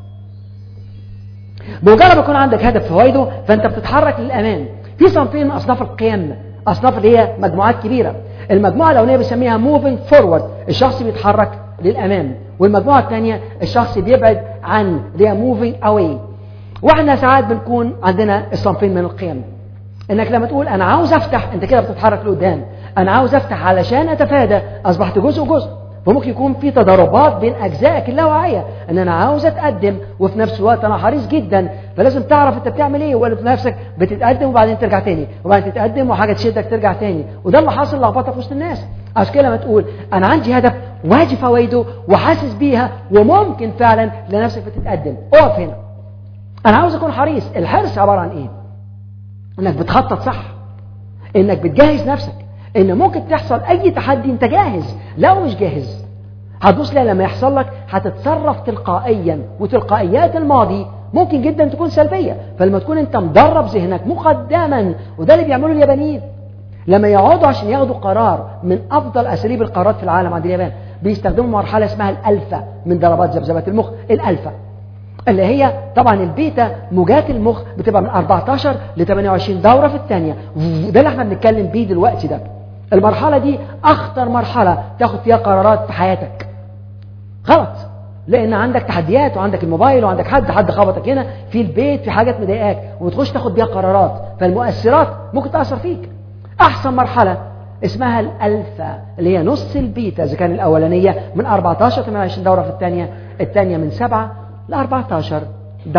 بمجرد ما يكون عندك هدف فوائده فانت بتتحرك للامام. في صنفين من اصناف القيم، اصناف اللي هي مجموعات كبيره. المجموعه الاولانيه بنسميها moving forward، الشخص بيتحرك للامام. والمجموعه الثانيه الشخص بيبعد عن، اللي هي moving away. واحنا ساعات بنكون عندنا الصنفين من القيم، انك لما تقول انا عاوز افتح انت كده بتتحرك لقدام، انا عاوز افتح علشان اتفادى اصبحت جزء وجزء. فممكن يكون في تضاربات بين اجزائك اللاواعيه، ان انا عاوز اتقدم وفي نفس الوقت انا حريص جدا، فلازم تعرف انت بتعمل ايه، ولا نفسك بتتقدم وبعدين ترجع تاني، وبعدين تتقدم وحاجه تشدك ترجع تاني. وده اللي حاصل لخبطه في وسط الناس. عشان كده لما تقول انا عندي هدف واجي فوائده وحاسس بيها وممكن فعلا لنفسك بتتقدم، اقف هنا. انا عاوز اكون حريص. الحرص عباره عن ايه؟ انك بتخطط صح، انك بتجهز نفسك، ان ممكن تحصل اي تحدي انت جاهز. لو مش جاهز هتبص لما يحصل لك هتتصرف تلقائيا، وتلقائيات الماضي ممكن جدا تكون سلبيه. فلما تكون انت مدرب ذهنك مقدما، وده اللي بيعمله اليابانيين لما يقعدوا عشان ياخدوا قرار من افضل اساليب القرارات في العالم عند اليابان، بيستخدموا مرحله اسمها الالفا من ضربات ذبذبات المخ. الالفا اللي هي طبعا البيتا، موجات المخ بتبقى من 14 ل 28 دوره في الثانيه. ده اللي احنا بنتكلم بيه دلوقتي. ده المرحله دي اخطر مرحله تاخد فيها قرارات في حياتك. غلط، لان عندك تحديات، وعندك الموبايل، وعندك حد خبطك هنا في البيت، في حاجات مضايقاك وتخش تاخد بيها قرارات، فالمؤثرات ممكن تاثر فيك. احسن مرحله اسمها الالفا اللي هي نص البيتا، اذا كان الاولانيه من 14 ل 28 دوره في الثانيه من 7 ل 14 دوره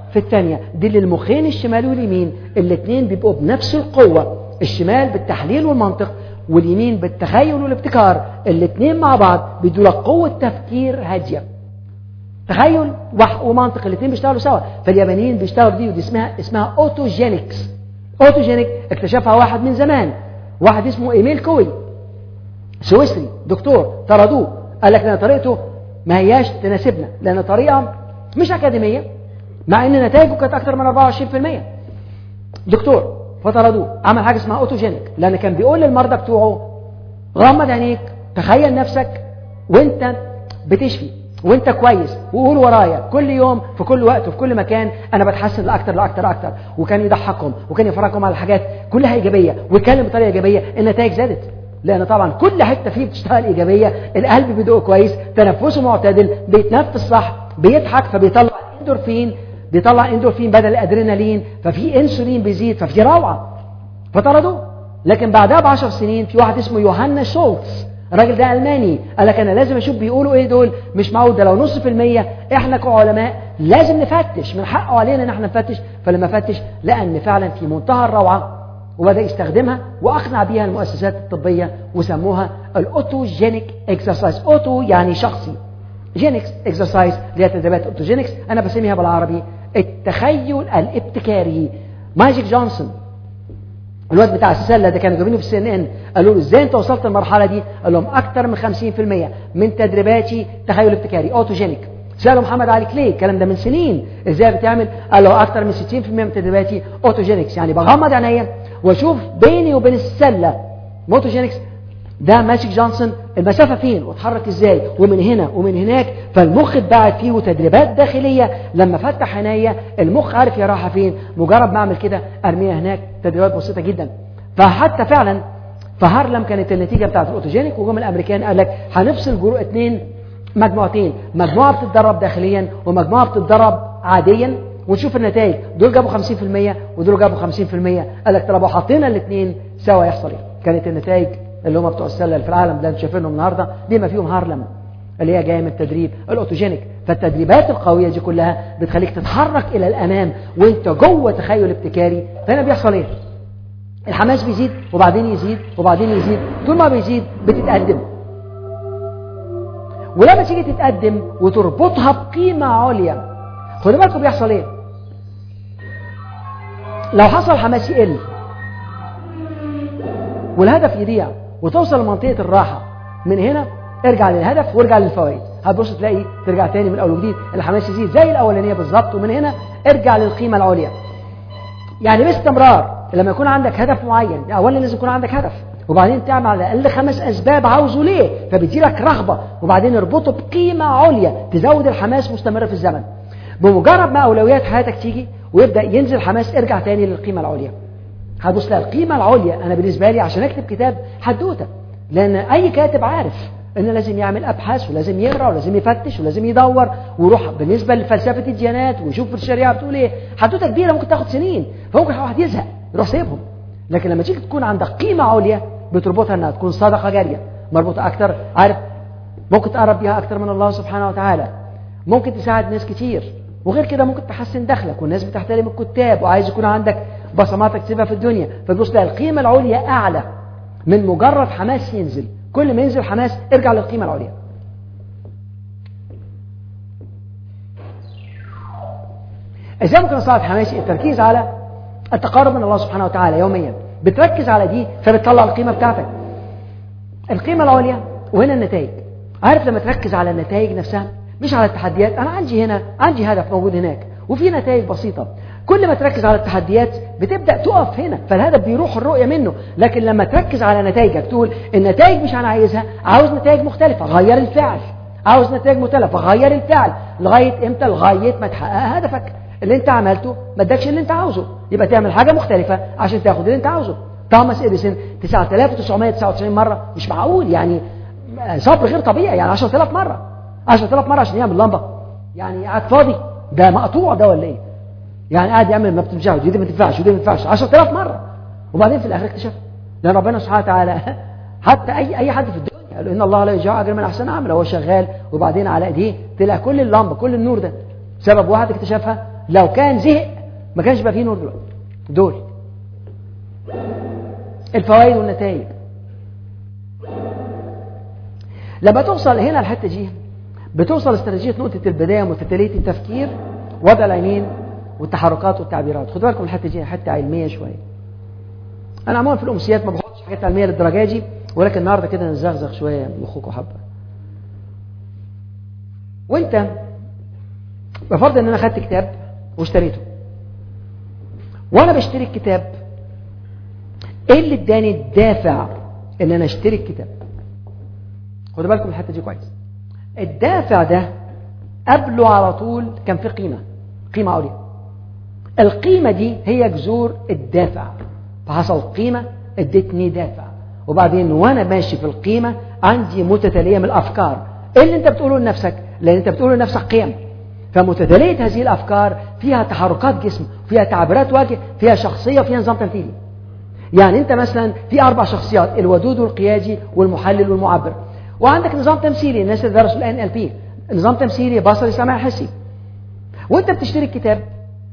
في الثانية. دي للمخين الشمال واليمين، الاثنين بيبقوا بنفس القوة، الشمال بالتحليل والمنطق واليمين بالتخيل والابتكار، الاثنين مع بعض بيدوا لك قوة تفكير هادية. تخيل ومنطق الاثنين بيشتغلوا سوا. فاليابانيين بيشتغلوا دي، ودي اسمها اوتوجينكس. اوتوجينيك اكتشفها واحد من زمان، واحد اسمه ايميل كوي، سويسري دكتور. طردوه، قال لك لان طريقته ما هياش تناسبنا، لان طريقه مش اكاديميه، مع ان نتائجه كانت اكتر من 24%. دكتور، فطردوه. عمل حاجه اسمها اوتوجينيك، لان كان بيقول للمرضى بتوعه غمض عينيك، تخيل نفسك وانت بتشفي وانت كويس، وقول ورايا كل يوم في كل وقت وفي كل مكان انا بتحسن لاكتر لاكتر اكتر. وكان يضحكهم وكان يفرجهم على الحاجات كلها ايجابيه، ويتكلم بطريقه ايجابيه. النتائج زادت، لان طبعا كل حته فيه بتشتغل ايجابيه. القلب بيدق كويس، تنفسه معتدل، بيتنفس صح، بيضحك فبيطلع اندورفين بدل الادرينالين، ففي انسولين بيزيد، ففي روعه. فطردوه. لكن بعدها ب10 سنين في واحد اسمه يوهانا شولتز، الراجل ده ألماني، قال لك أنا لازم أشوف بيقولوا إيه دول، مش معقول ده لو نص في المية. إحنا كعلماء لازم نفتش، من حقه علينا إن إحنا نفتش. فلما فتش لقى إن فعلا في منتهى الروعة، وبدأ يستخدمها وأقنع بيها المؤسسات الطبية، وسموها الأوتوجينيك إكسرسايز. أوتو يعني شخصي، جينكس إكسرسايز اللي هي تدريبات أوتوجينكس. أنا بسميها بالعربي التخيل الابتكاري. ماجيك جونسون الواد بتاع السله ده، كانوا جايبينه في CNN، قالوا له ازاي انت وصلت للمرحله دي؟ قال لهم اكتر من 50% من تدريباتي تخيل ابتكاري اوتوجينيك. سالوا محمد علي كليه، الكلام ده من سنين، ازاي بتعمل؟ قال له اكتر من 60% من تدريباتي اوتوجينكس، يعني بغمض عينيا واشوف بيني وبين السله اوتوجينكس. ده ماجيك جونسون المسافه فين واتحرك ازاي ومن هنا ومن هناك. فالمخ اتبعت فيه وتدريبات داخليه. لما فتح عينيا المخ عارف يا راحه فين، مجرد ما اعمل كده ارميها هناك. تدريبات بسيطه جدا. فحتى فعلا في هارلم كانت النتيجه بتاعت الاوتوجينيك، وجم الامريكان قال لك هنفصل اثنين مجموعتين، مجموعه بتتدرب داخليا ومجموعه بتتدرب عاديا، ونشوف النتائج. دول جابوا 50% ودول جابوا 50%. قال لك طب لو حطينا الاثنين سوا يحصل ايه؟ كانت النتائج اللي هم بتوع السله اللي في العالم اللي انتم شايفينهم النهارده بما فيهم هارلم اللي هي جايه من التدريب الاوتوجينيك. فالتدريبات القويه دي كلها بتخليك تتحرك الى الامام وانت جوه تخيل ابتكاري. فهنا بيحصل ايه؟ الحماس بيزيد وبعدين يزيد وبعدين يزيد. طول ما بيزيد بتتقدم، ولما تيجي تتقدم وتربطها بقيمه عليا، خدوا بالكم بيحصل ايه؟ لو حصل حماس يقل والهدف يضيع وتوصل لمنطقة الراحة، من هنا ارجع للهدف وارجع للفوائد. هتبص تلاقي ترجع تاني من اول وجديد، الحماس يزيد زي الاولانيه بالظبط. ومن هنا ارجع للقيمه العليا، يعني باستمرار. لما يكون عندك هدف معين، اولا لازم يكون عندك هدف، وبعدين تعمل على الاقل 5 اسباب عاوزه ليه، فبيديلك رغبه، وبعدين اربطه بقيمه عليا تزود الحماس مستمر في الزمن. بمجرد ما اولويات حياتك تيجي ويبدا ينزل حماس، ارجع تاني للقيمه العليا. هتبص تلاقي القيمه العليا. انا بالنسبه لي عشان اكتب كتاب حدوته، لان اي كاتب عارف ان لازم يعمل ابحاث ولازم يقرا ولازم يفتش ولازم يدور ويروح بالنسبه لفلسفه الديانات ويشوف الشريعه بتقول ايه. حدوته كبيره ممكن تاخد سنين، فممكن واحد يزهق يروح سيبهم. لكن لما تيجي تكون عندك قيمه عليا بتربطها انها تكون صدقه جاريه مربوطه اكتر، عارف ممكن تقرب بيها اكتر من الله سبحانه وتعالى، ممكن تساعد ناس كتير، وغير كده ممكن تحسن دخلك، والناس بتحترم الكتاب وعايز يكون عندك بصمات تكتبها في الدنيا. فتبص تلاقي القيمه العليا اعلى من مجرد حماس ينزل. كل ما ينزل حماس ارجع للقيمه العليا. ازاي ممكن اصعد حماسي؟ التركيز على التقرب من الله سبحانه وتعالى يوميا. بتركز على دي فبتطلع القيمه بتاعتك، القيمه العليا. وهنا النتائج. عارف لما تركز على النتائج نفسها مش على التحديات. انا عندي هنا عندي هدف موجود هناك وفي نتائج بسيطه. كل ما تركز على التحديات بتبدا تقف هنا، فالهدف بيروح الرؤيه منه. لكن لما تركز على نتائجك تقول النتائج مش انا عايزها، عاوز نتائج مختلفه، غير الفعل. عاوز نتائج مختلفه، غير الفعل. لغايه امتى؟ لغايه ما تحقق هدفك. اللي انت عملته ما ادكش اللي انت عاوزه، يبقى تعمل حاجه مختلفه عشان تاخد اللي انت عاوزه. توماس اديسون 9999 مره، مش معقول يعني، صبر غير طبيعي. يعني 10000 مره 10000 مره عشان يعمل لمبه، يعني قاعد فاضي ده مقطوع ده ولا ايه؟ يعني قاعد يعمل ما بتنفعش ودي ما تنفعش ودي ما تنفعش 10000 مره، وبعدين في الاخر اكتشف. لان ربنا سبحانه وتعالى حتى اي حد في الدنيا قال ان الله لا يضيع اجر من احسن عمل. هو شغال وبعدين على ايديه طلع كل اللمبه كل النور ده، سبب واحد اكتشفها لو كان زهق ما كانش بقى فيه نور دلوقتي. دول الفوائد والنتائج. لما توصل هنا الحته دي بتوصل استراتيجيه نقطه البدايه متتاليه التفكير، وضع العينين والتحركات والتعبيرات. خدوا بالكم الحته دي حته علميه شويه. انا عموما في الامسيات ما بحطش حاجات علميه للدرجه دي، ولكن النهارده كده نزغزغ شويه مخكم حبه. وانت بفرض ان انا خدت كتاب واشتريته، وانا بشتري الكتاب ايه اللي اداني الدافع ان انا اشتري الكتاب؟ خدوا بالكم الحته دي كويس. الدافع ده قبله على طول كان في قيمه عليا. القيمه دي هي جذور الدافع، فحصل قيمه ادتني دافع، وبعدين وانا ماشي في القيمه عندي متتاليه من الافكار. ايه اللي انت بتقوله لنفسك؟ لان انت بتقوله لنفسك قيم، فمتتاليه هذه الافكار فيها تحركات جسم، فيها تعبيرات وجه، فيها شخصيه، وفيها نظام تمثيلي. يعني انت مثلا في 4 شخصيات، الودود والقيادي والمحلل والمعبر، وعندك نظام تمثيلي. الناس اللي درسوا الNLP نظام تمثيلي بصري سمعي حسي. وانت بتشتري الكتاب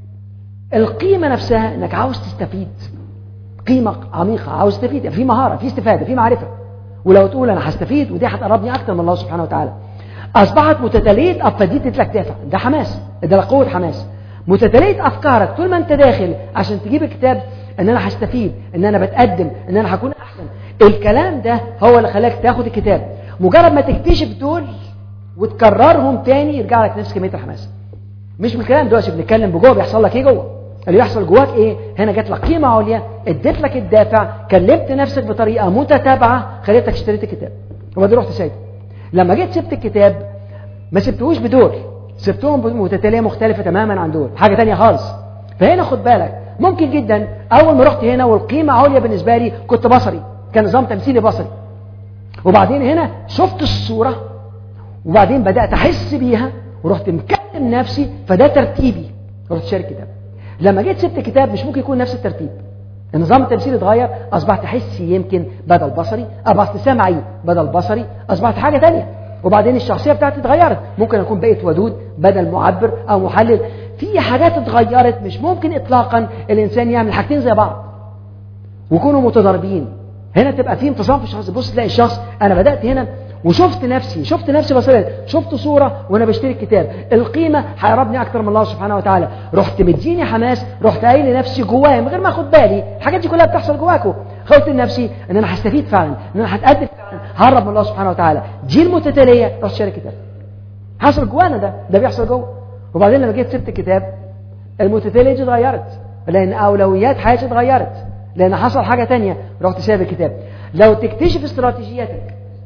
القيمه نفسها انك عاوز تستفيد، قيمه عميقه، عاوز تستفيد، في مهاره، في استفاده، في معرفه. ولو تقول انا هستفيد ودي هتقربني اكتر من الله سبحانه وتعالى، اصبحت متتاليه افكار لك دافع. ده حماس، ده قوه حماس. متتاليه افكارك طول ما انت داخل عشان تجيب الكتاب ان انا هستفيد، ان انا بتقدم، ان انا هكون احسن. الكلام ده هو اللي خلاك تاخد الكتاب. مجرد ما تكتشف دول وتكررهم تاني يرجع لك نفس كميه الحماس. مش بالكلام دلوقتي بنتكلم بجوه بيحصل لك ايه جوه. اللي بيحصل جواك ايه؟ هنا جات لك قيمه عليا، اديت لك الدافع، كلمت نفسك بطريقه متتابعه خليتك اشتريت الكتاب وبعدين رحت سايبه. لما جيت سبت الكتاب ما سبتهوش بدول، سبتهم بمتتاليه مختلفه تماما عن دول، حاجه تانية خالص. فهنا خد بالك ممكن جدا اول ما رحت هنا والقيمه عليا بالنسبه لي كنت بصري، كان نظام تمثيلي بصري، وبعدين هنا شفت الصوره وبعدين بدات احس بيها ورحت مكلم نفسي، فده ترتيبي، رحت شاري كتاب. لما جيت سبت كتاب مش ممكن يكون نفس الترتيب، النظام التمثيلي اتغير، اصبحت حسي يمكن بدل بصري، اصبحت سمعي بدل بصري، اصبحت حاجه تانية. وبعدين الشخصيه بتاعتي اتغيرت، ممكن اكون بقيت ودود بدل معبر او محلل. في حاجات اتغيرت، مش ممكن اطلاقا الانسان يعمل حاجتين زي بعض ويكونوا متضاربين. هنا تبقى في انفصام في الشخص. بص تلاقي الشخص انا بدات هنا وشفت نفسي بصريا، شفت صورة وانا بشتري الكتاب، القيمة هيقربني اكتر من الله سبحانه وتعالى، رحت مديني حماس، رحت قايل لنفسي جوايا من غير ما اخد بالي، الحاجات دي كلها بتحصل جواكم، قلت لنفسي ان انا هستفيد فعلا، ان انا هتقدم فعلا، هقرب من الله سبحانه وتعالى. دي المتتالية، رحت شاري كتاب. حصل جوانا ده بيحصل جوه. وبعدين لما جيت سبت الكتاب المتتالية دي اتغيرت، لان اولويات حياتي اتغيرت، لان حصل حاجة تانية، رحت سايب الكتاب. لو تكتشف استراتيجياتك،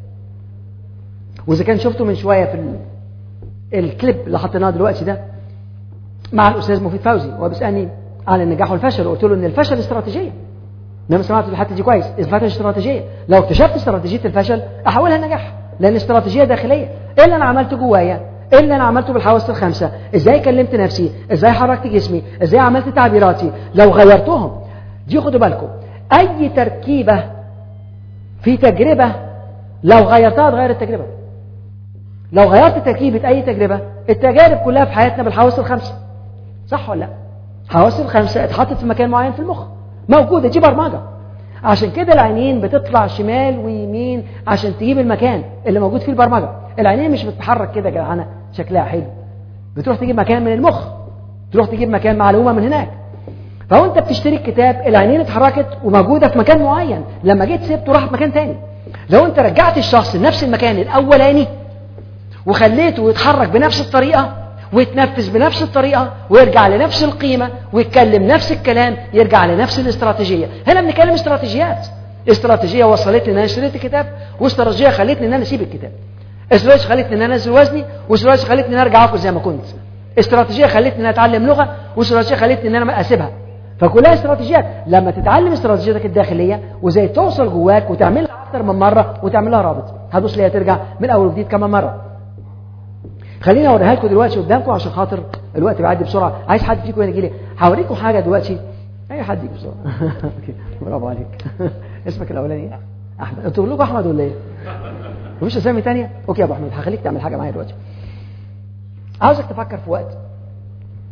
وإذا كان شفته من شوية في الكليب اللي حطيناه دلوقتي ده مع الأستاذ مفيد فوزي وهو بيسألني عن النجاح والفشل، وقلت له إن الفشل استراتيجية. إنما سمعت الحتة دي كويس، الفشل استراتيجية. لو اكتشفت استراتيجية الفشل أحولها لنجاح، لأن استراتيجية داخلية. إيه اللي أنا عملته جوايا؟ إيه اللي أنا عملته بالحواس ال5؟ إزاي كلمت نفسي؟ إزاي حركت جسمي؟ إزاي عملت تعبيراتي؟ لو غيرتهم دي، خدوا بالكم، أي تركيبة في تجربة لو غيرتها تغير التجربة. لو غيرت تركيبة أي تجربة، التجارب كلها في حياتنا بالحواس ال5، صح ولا لا؟ حواس ال5 اتحطت في مكان معين في المخ، موجودة، دي برمجة. عشان كده العينين بتطلع شمال ويمين عشان تجيب المكان اللي موجود فيه البرمجة. العينين مش بتتحرك كده جدعانة شكلها حلو، بتروح تجيب مكان من المخ، تروح تجيب مكان معلومة من هناك. فوانت بتشتري الكتاب العينين اتحركت وموجودة في مكان معين، لما جيت سبته راحت مكان تاني. لو انت رجعت الشخص لنفس المكان الأولاني وخليته يتحرك بنفس الطريقة ويتنفذ بنفس الطريقة ويرجع لنفس القيمة ويتكلم نفس الكلام، يرجع لنفس الاستراتيجية. هنا بنتكلم استراتيجيات. استراتيجية وصلتني ان انا اشتريت الكتاب، واستراتيجية خلتني ان انا اسيب الكتاب. استراتيجية خلتني ان انا انزل وزني، واستراتيجية خلتني ان انا ارجع اكل زي ما كنت. استراتيجية خلتني ان انا اتعلم لغة، واستراتيجية خلتني ان انا اسيبها. فكلها استراتيجيات. لما تتعلم استراتيجيتك الداخلية وزي توصل جواك وتعملها اكتر من مرة وتعملها رابط، هتبص ليها ترجع من اول وجديد كمان مرة. خليني اوريها لكم دلوقتي قدامكم عشان خاطر الوقت بيعدي بسرعه. عايز حد فيكم يجي لي هوريكم حاجه دلوقتي، اي حد يجي بسرعه. اوكي برافو عليك. اسمك الاولاني ايه؟ احمد. انتوا بتقولوا احمد ولا ايه؟ مفيش اسامي ثانيه؟ اوكي يا ابو احمد، هخليك تعمل حاجه معايا دلوقتي. عاوزك تفكر في وقت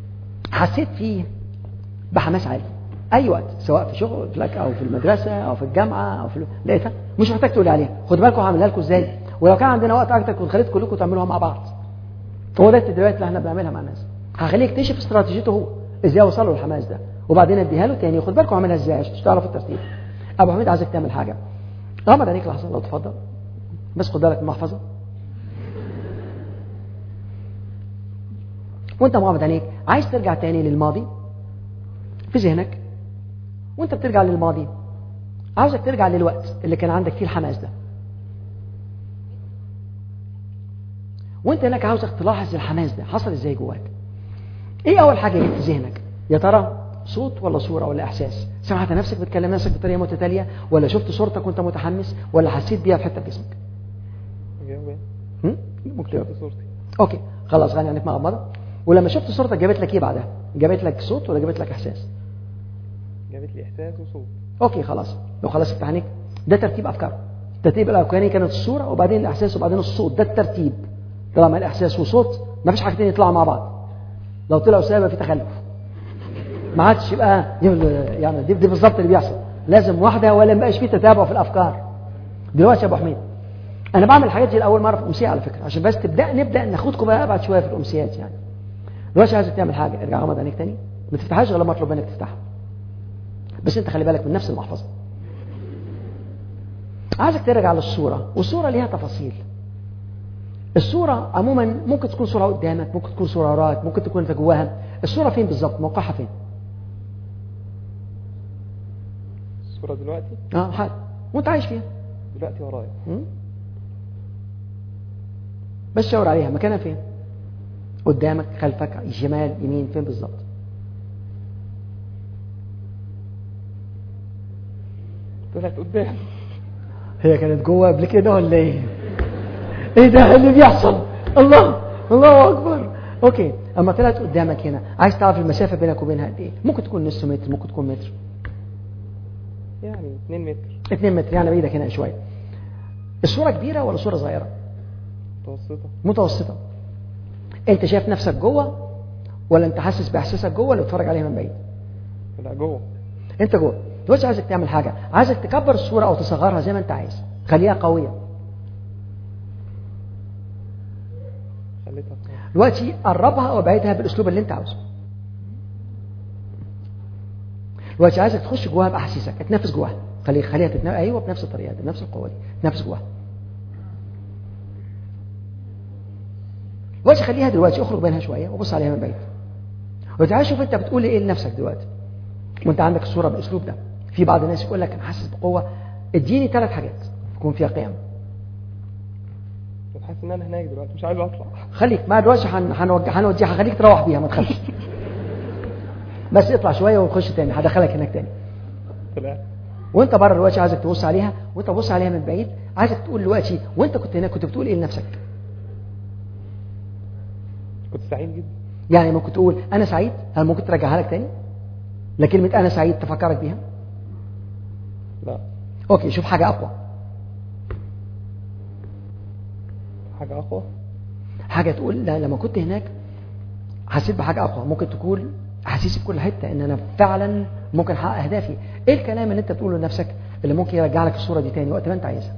حسيت فيه بحماس عالي اي وقت، سواء في شغلك او في المدرسه او في الجامعه او في لقيتها، مش محتاج تقول عليها. خد بالكم هعملها لكم ازاي، ولو كان عندنا وقت اكتر كنت خليت كلكم تعملوها مع بعض. هو ده التدريبات اللي احنا بنعملها مع الناس. هخليه يكتشف استراتيجيته هو ازاي يوصل الحماس ده، وبعدين اديها له تاني. خد بالكم اعملها ازاي عشان تعرفوا الترتيب. ابو حميد عايزك تعمل حاجه. غمض عينيك لحظه لو تفضل، بس خد بالك من المحفظه. وانت مغمض عينيك عايز ترجع تاني للماضي في ذهنك. وانت بترجع للماضي عاوزك ترجع للوقت اللي كان عندك فيه الحماس ده. وانت هناك عاوزك تلاحظ الحماس ده حصل ازاي جواك. ايه اول حاجه جت في ذهنك؟ يا ترى صوت ولا صوره ولا احساس؟ سمعت نفسك بتكلم نفسك بطريقه متتاليه، ولا شفت صورتك وانت متحمس، ولا حسيت بيها في حته في جسمك؟ ممكن صورتي. اوكي خلاص، غني عنك مغمضه. ولما شفت صورتك جابت لك ايه بعدها؟ جابت لك صوت ولا جابت لك احساس؟ جابت لي احساس وصوت. اوكي خلاص، لو خلاص افتح عينيك. ده ترتيب افكار. الترتيب الاولاني كانت الصوره وبعدين الاحساس وبعدين الصوت، ده الترتيب. طالما الاحساس وصوت ما فيش حاجتين يطلعوا مع بعض. لو طلعوا سوا في تخلف، ما عادش يبقى يعني دي بالظبط اللي بيحصل. لازم واحده ولا ما بقاش فيه تتابع في الافكار. دلوقتي يا ابو حميد انا بعمل الحاجات دي لاول مره في الامسيه على فكره، عشان بس نبدا ناخدكم بقى بعد شويه في الامسيات. يعني دلوقتي عايزك تعمل حاجه، ارجع غمض عينيك تاني، ما تفتحهاش غير لما اطلب منك تفتحها، بس انت خلي بالك من نفس المحفظه. عايزك ترجع للصوره، والصوره ليها تفاصيل. الصوره عموما ممكن تكون صوره قدامك، ممكن تكون صوره وراك، ممكن تكون انت جواها. الصوره فين بالظبط؟ موقعها فين؟ الصوره دلوقتي حاجه وانت عايش فيها دلوقتي ورايا. بس شاور عليها، مكانها فين؟ قدامك، خلفك، شمال، يمين، فين بالظبط؟ طلعت قدام. هي كانت جوه قبل كده ولا ايه؟ ايه ده اللي بيحصل؟ الله اكبر. اوكي، اما طلعت قدامك هنا عايز تعرف المسافه بينك وبينها قد ايه؟ ممكن تكون نص متر، ممكن تكون متر، يعني 2 متر. 2 متر يعني بايدك هنا شويه. الصوره كبيره ولا صوره صغيره؟ متوسطه. انت شايف نفسك جوه ولا انت حاسس باحساسك جوه اللي بتتفرج عليها من بعيد؟ لا جوه. انت جوه. دلوقتي عايزك تعمل حاجه، عايزك تكبر الصوره او تصغرها زي ما انت عايز، خليها قويه. دلوقتي قربها او ابعدها بالاسلوب اللي انت عاوزه. دلوقتي عايزك تخش جواها باحاسيسك، تتنفس جواها، خليها تتنفس. ايوه بنفس الطريقه دي، بنفس القوه دي، تنفس جواها. دلوقتي خليها دلوقتي اخرج بينها شويه وبص عليها من بعيد. وتعال شوف انت بتقول ايه لنفسك دلوقتي وانت عندك الصوره بالاسلوب ده. في بعض الناس يقول لك انا حاسس بقوه، اديني 3 حاجات يكون فيها قيم. حاسس ان انا هناك دلوقتي مش عايز اطلع. خليك ما دلوقتي هنوديها، خليك تروح بيها ما تخافش. بس اطلع شويه ونخش تاني، هدخلك هناك تاني. طلع. وانت بره دلوقتي عايزك تبص عليها، وانت تبص عليها من بعيد عايزك تقول دلوقتي وانت كنت هناك كنت بتقول ايه لنفسك؟ كنت سعيد جدا. يعني ممكن تقول انا سعيد، هل ممكن ترجعها لك تاني؟ لكلمه انا سعيد تفكرك بيها؟ لا. اوكي، شوف حاجه اقوى. حاجه اقوى؟ حاجه تقول لا لما كنت هناك حسيت بحاجه اقوى. ممكن تكون احاسيسي في كل حته ان انا فعلا ممكن احقق اهدافي. ايه الكلام اللي انت بتقوله لنفسك اللي ممكن يرجع لك الصوره دي تاني وقت ما انت عايزها؟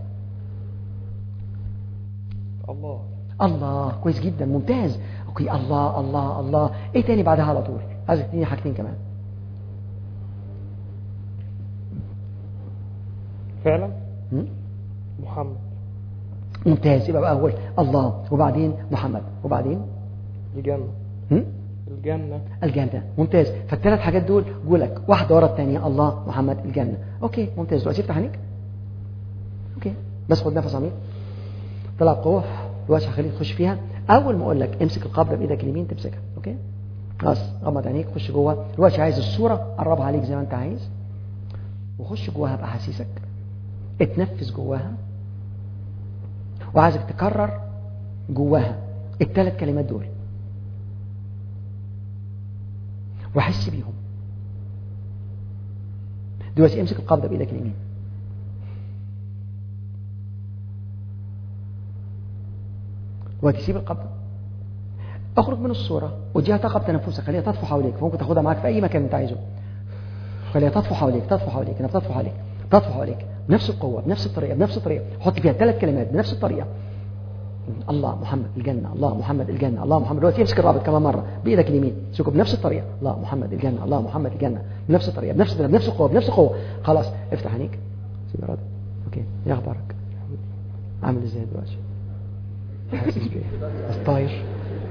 الله كويس جدا، ممتاز. اوكي، الله. ايه تاني بعدها على طول؟ عايزك تديني حاجتين كمان. فعلا. محمد. ممتاز. يبقى بقى اول الله وبعدين محمد وبعدين الجنة. الجنة. ممتاز. فالثلاث حاجات دول جولك واحدة ورا الثانية، الله محمد الجنة. اوكي ممتاز. دلوقتي افتح عينيك. اوكي بس خد نفس عميق، طلع قوة. دلوقتي هخليك تخش فيها. اول ما اقول لك امسك القبضة بايدك اليمين تمسكها. اوكي خلاص، غمض عينيك، خش جوه. دلوقتي عايز الصورة قربها عليك زي ما انت عايز، وخش جواها باحاسيسك، اتنفس جواها، وعايزك تكرر جواها ال3 كلمات دول وحس بيهم. دلوقتي امسك القبضة بايدك اليمين. دلوقتي سيب القبضة. اخرج من الصورة واديها طاقة بتنفسك، خليها تطفو حواليك، فممكن تاخدها معاك في أي مكان أنت عايزه. خليها تطفو حواليك، تطفو حواليك، أنا بتطفو حواليك، تطفو حواليك بنفس القوة، بنفس الطريقة، بنفس الطريقة. حط فيها 3 كلمات بنفس الطريقة. الله محمد الجنة، الله محمد الجنة، الله محمد. دلوقتي امسك الرابط كمان مرة بإيدك اليمين، امسكه بنفس الطريقة، الله محمد الجنة، الله محمد الجنة، بنفس الطريقة، بنفس الطريقة، بنفس القوة، بنفس القوة. خلاص افتح عينيك. سيب الرابط. اوكي، ايه اخبارك؟ عامل ازاي دلوقتي؟ حاسس بايه؟ طاير؟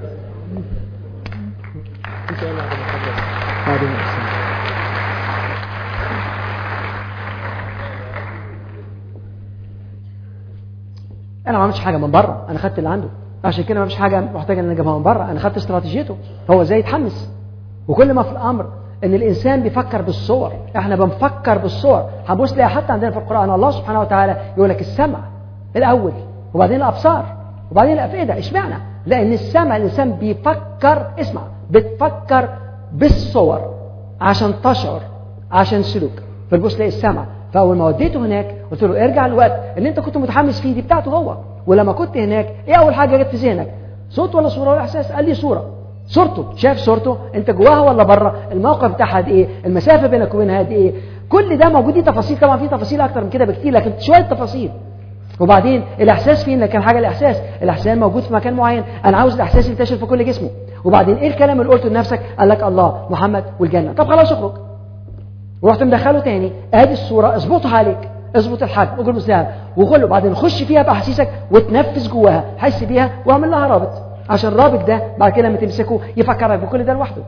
انا ما عملتش حاجه من بره، انا خدت اللي عنده، عشان كده ما فيش حاجه محتاجه ان انا اجيبها من بره. انا خدت استراتيجيته هو ازاي يتحمس. وكل ما في الامر ان الانسان بيفكر بالصور، احنا بنفكر بالصور. هنبص لها حتى عندنا في القران الله سبحانه وتعالى يقول لك السمع الاول، وبعدين الابصار، وبعدين الافئده. اشمعنى؟ لان السمع الانسان بيفكر، اسمع، بتفكر بالصور عشان تشعر، عشان سلوك. فتبص تلاقي السمع. فاول ما وديته هناك قلت له ارجع الوقت اللي انت كنت متحمس فيه دي بتاعته هو. ولما كنت هناك ايه اول حاجه جت في ذهنك؟ صوت ولا صوره ولا احساس؟ قال لي صوره. صورته، شايف صورته انت جواها ولا بره؟ الموقف بتاعها قد ايه؟ المسافه بينك وبينها قد ايه؟ كل ده موجود. دي تفاصيل، طبعا في تفاصيل اكتر من كده بكتير، لكن شويه تفاصيل. وبعدين الاحساس فين؟ لكن حاجه الاحساس موجود في مكان معين. انا عاوز الاحساس ينتشر في كل جسمه. وبعدين ايه الكلام اللي قلته لنفسك؟ قال لك الله محمد والجنه. طب خلاص اخرج. ورحت مدخله تاني، ادي الصوره، اظبطها عليك، اظبط الحجم، اقول مساهم وخله. بعدين خش فيها باحاسيسك وتنفذ جواها، حس بيها واعمل لها رابط، عشان الرابط ده بعد كده لما تمسكه يفكرك بكل ده لوحده.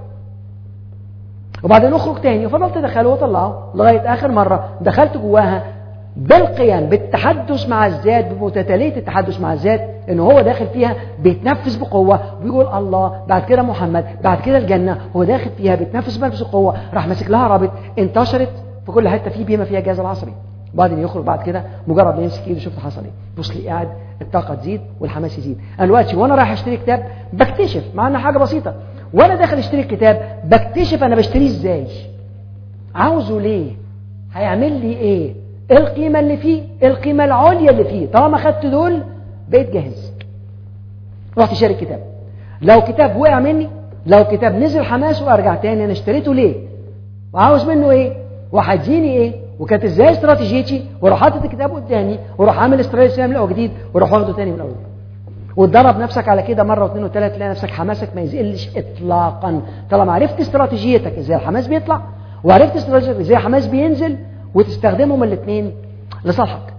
وبعدين اخرج تاني وفضلت ادخله وطلعه لغايه اخر مره دخلت جواها بالقيام بالتحدث مع الذات، بمتتاليه التحدث مع الذات، انه هو داخل فيها بيتنفس بقوه وبيقول الله، بعد كده محمد، بعد كده الجنه. هو داخل فيها بيتنفس بنفس القوه، راح ماسك لها رابط، انتشرت في كل حته فيه بما فيها الجهاز العصبي. وبعدين يخرج بعد كده مجرد ما يمسك ايده شفت حصل ايه. بص لي قاعد الطاقه تزيد والحماس يزيد. انا دلوقتي وانا رايح اشتري كتاب بكتشف، مع انها حاجه بسيطه، وانا داخل اشتري الكتاب بكتشف انا بشتريه ازاي، عاوزه ليه، هيعمل لي ايه، ايه القيمه اللي فيه، ايه القيمه العليا اللي فيه. طالما خدت دول بقيت جاهز. رحت شاري الكتاب. لو كتاب وقع مني، لو كتاب نزل حماسه، ارجع تاني انا اشتريته ليه وعاوز منه ايه وهيديني ايه، وكانت ازاي استراتيجيتي، واروح حاطط الكتاب قدامي واروح عامل استراتيجيه من الاول جديد واروح واخده تاني من الاول. وتدرب نفسك على كده مره واثنين وثلاثه، تلاقي نفسك حماسك ما يزقلش اطلاقا. طالما عرفت استراتيجيتك ازاي الحماس بيطلع، وعرفت استراتيجيتك ازاي الحماس بينزل، وتستخدمهم الاثنين لصالحك.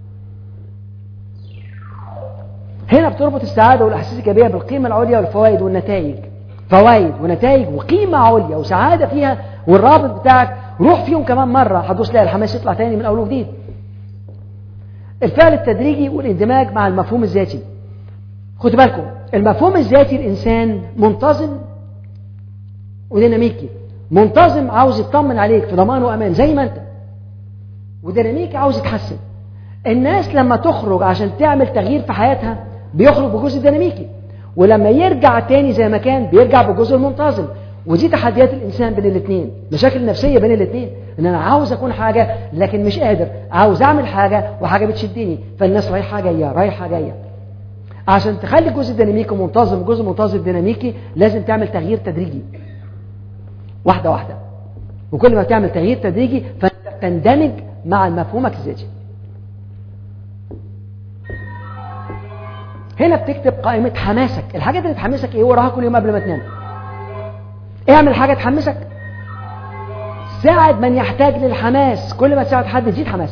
هنا بتربط السعاده والاحاسيس الايجابيه بالقيمه العليا والفوائد والنتائج. فوائد ونتائج وقيمه عليا وسعاده فيها، والرابط بتاعك روح فيهم كمان مرة، هتبص تلاقي الحماس يطلع تاني من أول وجديد. الفعل التدريجي والاندماج مع المفهوم الذاتي. خدوا بالكم، المفهوم الذاتي الإنسان منتظم وديناميكي. منتظم عاوز يطمن عليك في ضمان وأمان زي ما أنت، وديناميكي عاوز يتحسن. الناس لما تخرج عشان تعمل تغيير في حياتها بيخرج بجزء ديناميكي، ولما يرجع تاني زي ما كان بيرجع بجزء المنتظم. ودي تحديات الإنسان بين الاثنين، مشاكل نفسية بين الاثنين، إن أنا عاوز أكون حاجة لكن مش قادر، عاوز أعمل حاجة وحاجة بتشدني، فالناس رايحة جاية رايحة جاية. عشان تخلي الجزء الديناميكي منتظم، جزء منتظم ديناميكي، لازم تعمل تغيير تدريجي واحدة واحدة. وكل ما تعمل تغيير تدريجي فتندمج مع مفهومك الذاتي. هنا بتكتب قائمة حماسك، الحاجات اللي تحمسك ايه وراها كل يوم قبل ما تنام. اعمل حاجة تحمسك، ساعد من يحتاج للحماس، كل ما تساعد حد يزيد حماسك.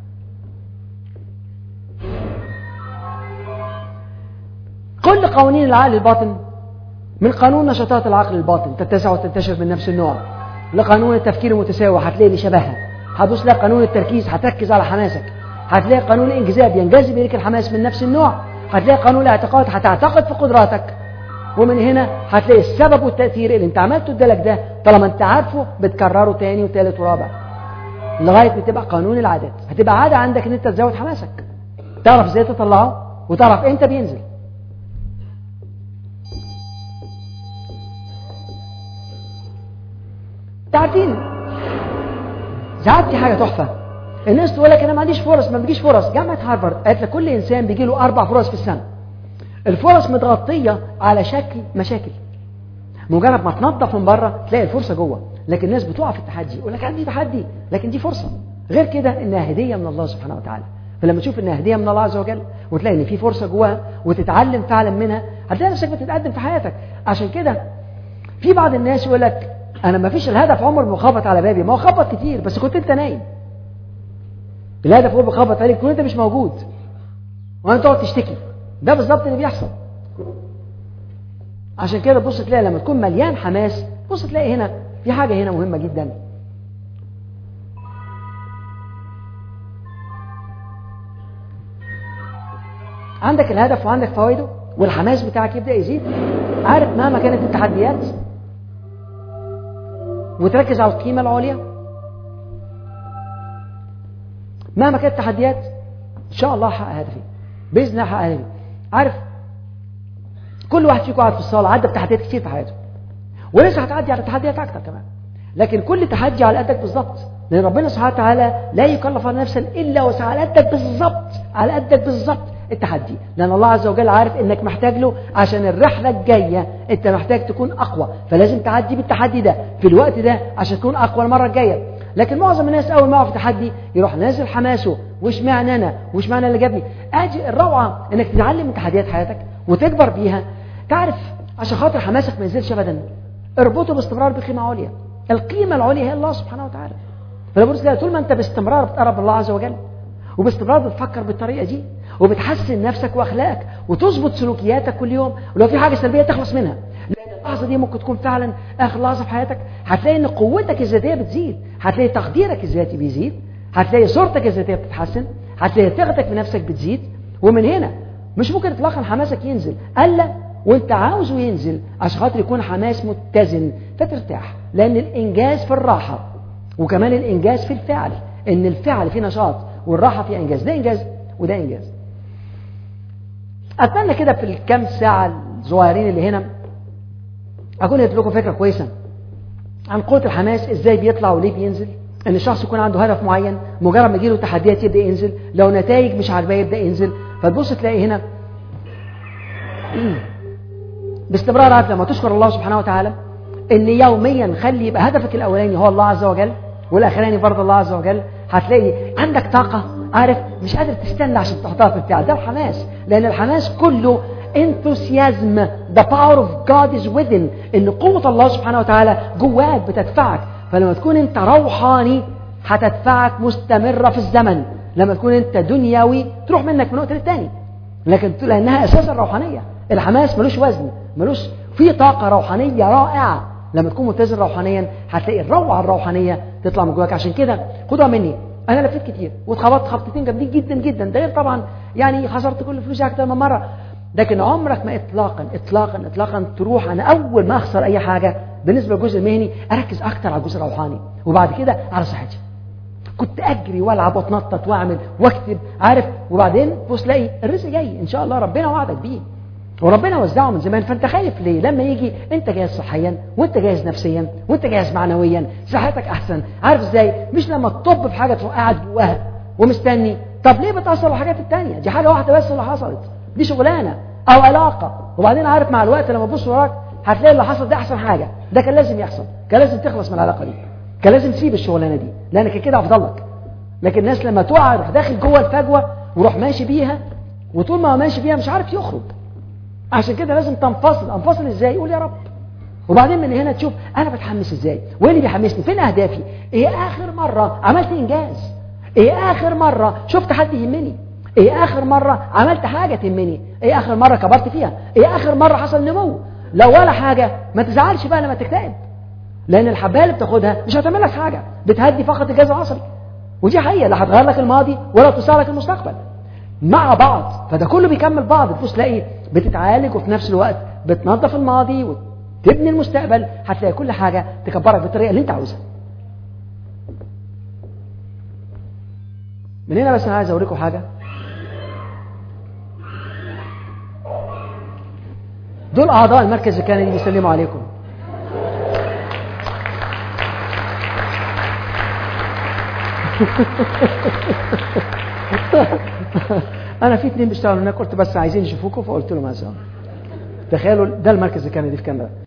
كل قوانين العقل الباطن، من قانون نشاطات العقل الباطن تتسع وتنتشر من نفس النوع، لقانون التفكير المتساوي هتلاقي لي شبهها، هتبص لك قانون التركيز هتركز على حماسك، هتلاقي قانون الانجذاب ينجذب اليك الحماس من نفس النوع، هتلاقي قانون الاعتقاد هتعتقد في قدراتك، ومن هنا هتلاقي السبب والتأثير اللي انت عملته ادالك ده، طالما انت عارفه بتكرره تاني وثالث ورابع لغاية ما تبقى قانون العادات. هتبقى عادة عندك ان انت تزود حماسك، تعرف ازاي تطلعه وتعرف امتى بينزل. تعرفين ساعات دي حاجة تحفة، الناس تقول لك انا ما عنديش فرص، ما بيجيش فرص. جامعة هارفارد قالت لك كل انسان بيجي له 4 فرص في السنة. الفرص متغطية على شكل مشاكل. مجرد ما تنظف من بره تلاقي الفرصة جوه، لكن الناس بتقع في التحدي، يقول لك عندي تحدي، لكن دي فرصة. غير كده انها هدية من الله سبحانه وتعالى. فلما تشوف انها هدية من الله عز وجل وتلاقي ان في فرصة جواها وتتعلم فعلا منها، هتلاقي نفسك بتتقدم في حياتك. عشان كده في بعض الناس يقول لك انا ما فيش الهدف عمر ما خبط على بابي. ما هو خبط كتير بس كنت انت نايم. الهدف هو بخبط عليك كنت انت مش موجود وانت تقعد تشتكي. ده بالظبط اللي بيحصل. عشان كده تبص تلاقي لما تكون مليان حماس، بص تلاقي هنا في حاجة هنا مهمة جدا. عندك الهدف وعندك فوائده والحماس بتاعك يبدأ يزيد. عارف مهما كانت التحديات وتركز على القيمة العليا. مهما كانت التحديات إن شاء الله هحقق هدفي بإذن الله. هحقق هدفي. عارف كل واحد فيكم قاعد في الصالة عدى بتحديات كتير في حياته ولسه هتعدي على تحديات أكتر كمان. لكن كل تحدي على قدك بالظبط، لأن ربنا سبحانه وتعالى لا يكلف على نفسا إلا وسعها. على قدك بالظبط، على قدك بالظبط التحدي، لأن الله عز وجل عارف إنك محتاج له عشان الرحلة الجاية. أنت محتاج تكون أقوى، فلازم تعدي بالتحدي ده في الوقت ده عشان تكون أقوى المرة الجاية. لكن معظم الناس أول ما يقع في تحدي يروح نازل حماسه، وش معنى أنا، وش معنى اللي جابني. أجي الروعة إنك تتعلم من تحديات حياتك وتكبر بيها. تعرف عشان خاطر حماسك ما ينزلش أبدا، اربطه باستمرار بقيمة عليا. القيمة العليا هي الله سبحانه وتعالى. فلابد طول ما أنت باستمرار بتقرب الله عز وجل وباستمرار بتفكر بالطريقة دي وبتحسن نفسك وأخلاقك وتظبط سلوكياتك كل يوم، ولو في حاجة سلبية تخلص منها، لأن اللحظة دي ممكن تكون فعلا آخر لحظة في حياتك. هتلاقي إن قوتك الذاتية بتزيد، هتلاقي تقديرك الذاتي بيزيد، هتلاقي صورتك الذاتية بتتحسن، هتلاقي ثقتك بنفسك بتزيد. ومن هنا مش ممكن إطلاقا حماسك ينزل إلا وانت عاوزه ينزل عشان خاطر يكون حماس متزن فترتاح. لأن الإنجاز في الراحة وكمان الإنجاز في الفعل، إن الفعل فيه نشاط والراحة فيه إنجاز. ده إنجاز وده إنجاز. أتمنى كده في الكام ساعة الصغيرين اللي هنا أكون اديت لكم فكرة كويسة عن قوة الحماس، إزاي بيطلع وليه بينزل. إن الشخص يكون عنده هدف معين، مجرد ما يجيله تحديات يبدأ ينزل، لو نتائج مش عاجباه يبدأ ينزل. فتبص تلاقي هنا باستمرار. عارف لما تشكر الله سبحانه وتعالى إن يوميا خلي يبقى هدفك الأولاني هو الله عز وجل والأخراني برضه الله عز وجل، هتلاقي عندك طاقة. عارف مش قادر تستنى عشان تحطها في الفعل. ده الحماس، لأن الحماس كله enthusiasm. the power of God is within. إن قوة الله سبحانه وتعالى جواك بتدفعك. فلما تكون أنت روحاني هتدفعك مستمرة في الزمن. لما تكون أنت دنيوي تروح منك من وقت للتاني. لكن لأنها أساسا روحانية. الحماس ملوش وزن، ملوش في طاقة روحانية رائعة. لما تكون متزن روحانيا هتلاقي الروعة الروحانية تطلع من جواك. عشان كده خدوها مني، أنا لفيت كتير واتخبطت خبطتين جامدين جدا جدا. ده غير طبعا يعني خسرت كل فلوسي أكتر من مرة. لكن عمرك ما إطلاقا إطلاقا إطلاقا تروح أنا أول ما أخسر أي حاجة بالنسبة للجزء المهني أركز أكتر على الجزء الروحاني وبعد كده على صحتي. كنت أجري وألعب وأتنطط وأعمل وأكتب، عارف، وبعدين بص تلاقي الرزق جاي إن شاء الله. ربنا وعدك بيه وربنا وزعه من زمان. فأنت خايف ليه؟ لما يجي أنت جاهز صحيا وأنت جاهز نفسيا وأنت جاهز معنويا، صحتك أحسن. عارف إزاي؟ مش لما تطب في حاجة تروح قاعد جواها ومستني. طب ليه بتأثر الحاجات التانية؟ دي حاجة واحدة بس اللي حصلت، دي شغلانة أو علاقة. وبعدين عارف مع الوقت لما تبص وراك هتلاقي اللي حصل ده أحسن حاجة. ده كان لازم يحصل، كان لازم تخلص من العلاقة دي، كان لازم تسيب الشغلانة دي لأنك كده أفضل لك. لكن الناس لما تقع يروح داخل جوه الفجوة ويروح ماشي بيها، وطول ما هو ماشي بيها مش عارف يخرج. عشان كده لازم تنفصل. انفصل ازاي؟ يقول يا رب. وبعدين من هنا تشوف انا بتحمس ازاي، وايه اللي بيحمسني، فين اهدافي، ايه اخر مرة عملت انجاز، ايه اخر مرة شفت حد يهمني، ايه اخر مرة عملت حاجة تهمني، ايه اخر مرة كبرت فيها، ايه اخر مرة حصل نمو. لو ولا حاجة ما تزعلش بقى لما تكتئب، لان الحبايه اللي بتاخدها مش هتعمل لك حاجة، بتهدي فقط الجهاز العصبي. ودي حقيقة لا هتغير لك الماضي ولا توسع لك المستقبل مع بعض. فده كله بيكمل بعض. تبص تلاقي بتتعالج وفي نفس الوقت بتنظف الماضي وتبني المستقبل. هتلاقي كل حاجة تكبرك بالطريقة اللي انت عاوزها. من هنا بس انا عايز اوريكم حاجة. دول اعضاء المركز الكندي بيسلموا عليكم. انا في 2 بيشتغلوا هناك، قلت بس عايزين يشوفوكم، فقلت لهم مثلا تخيلوا ده المركز الكندي في كندا.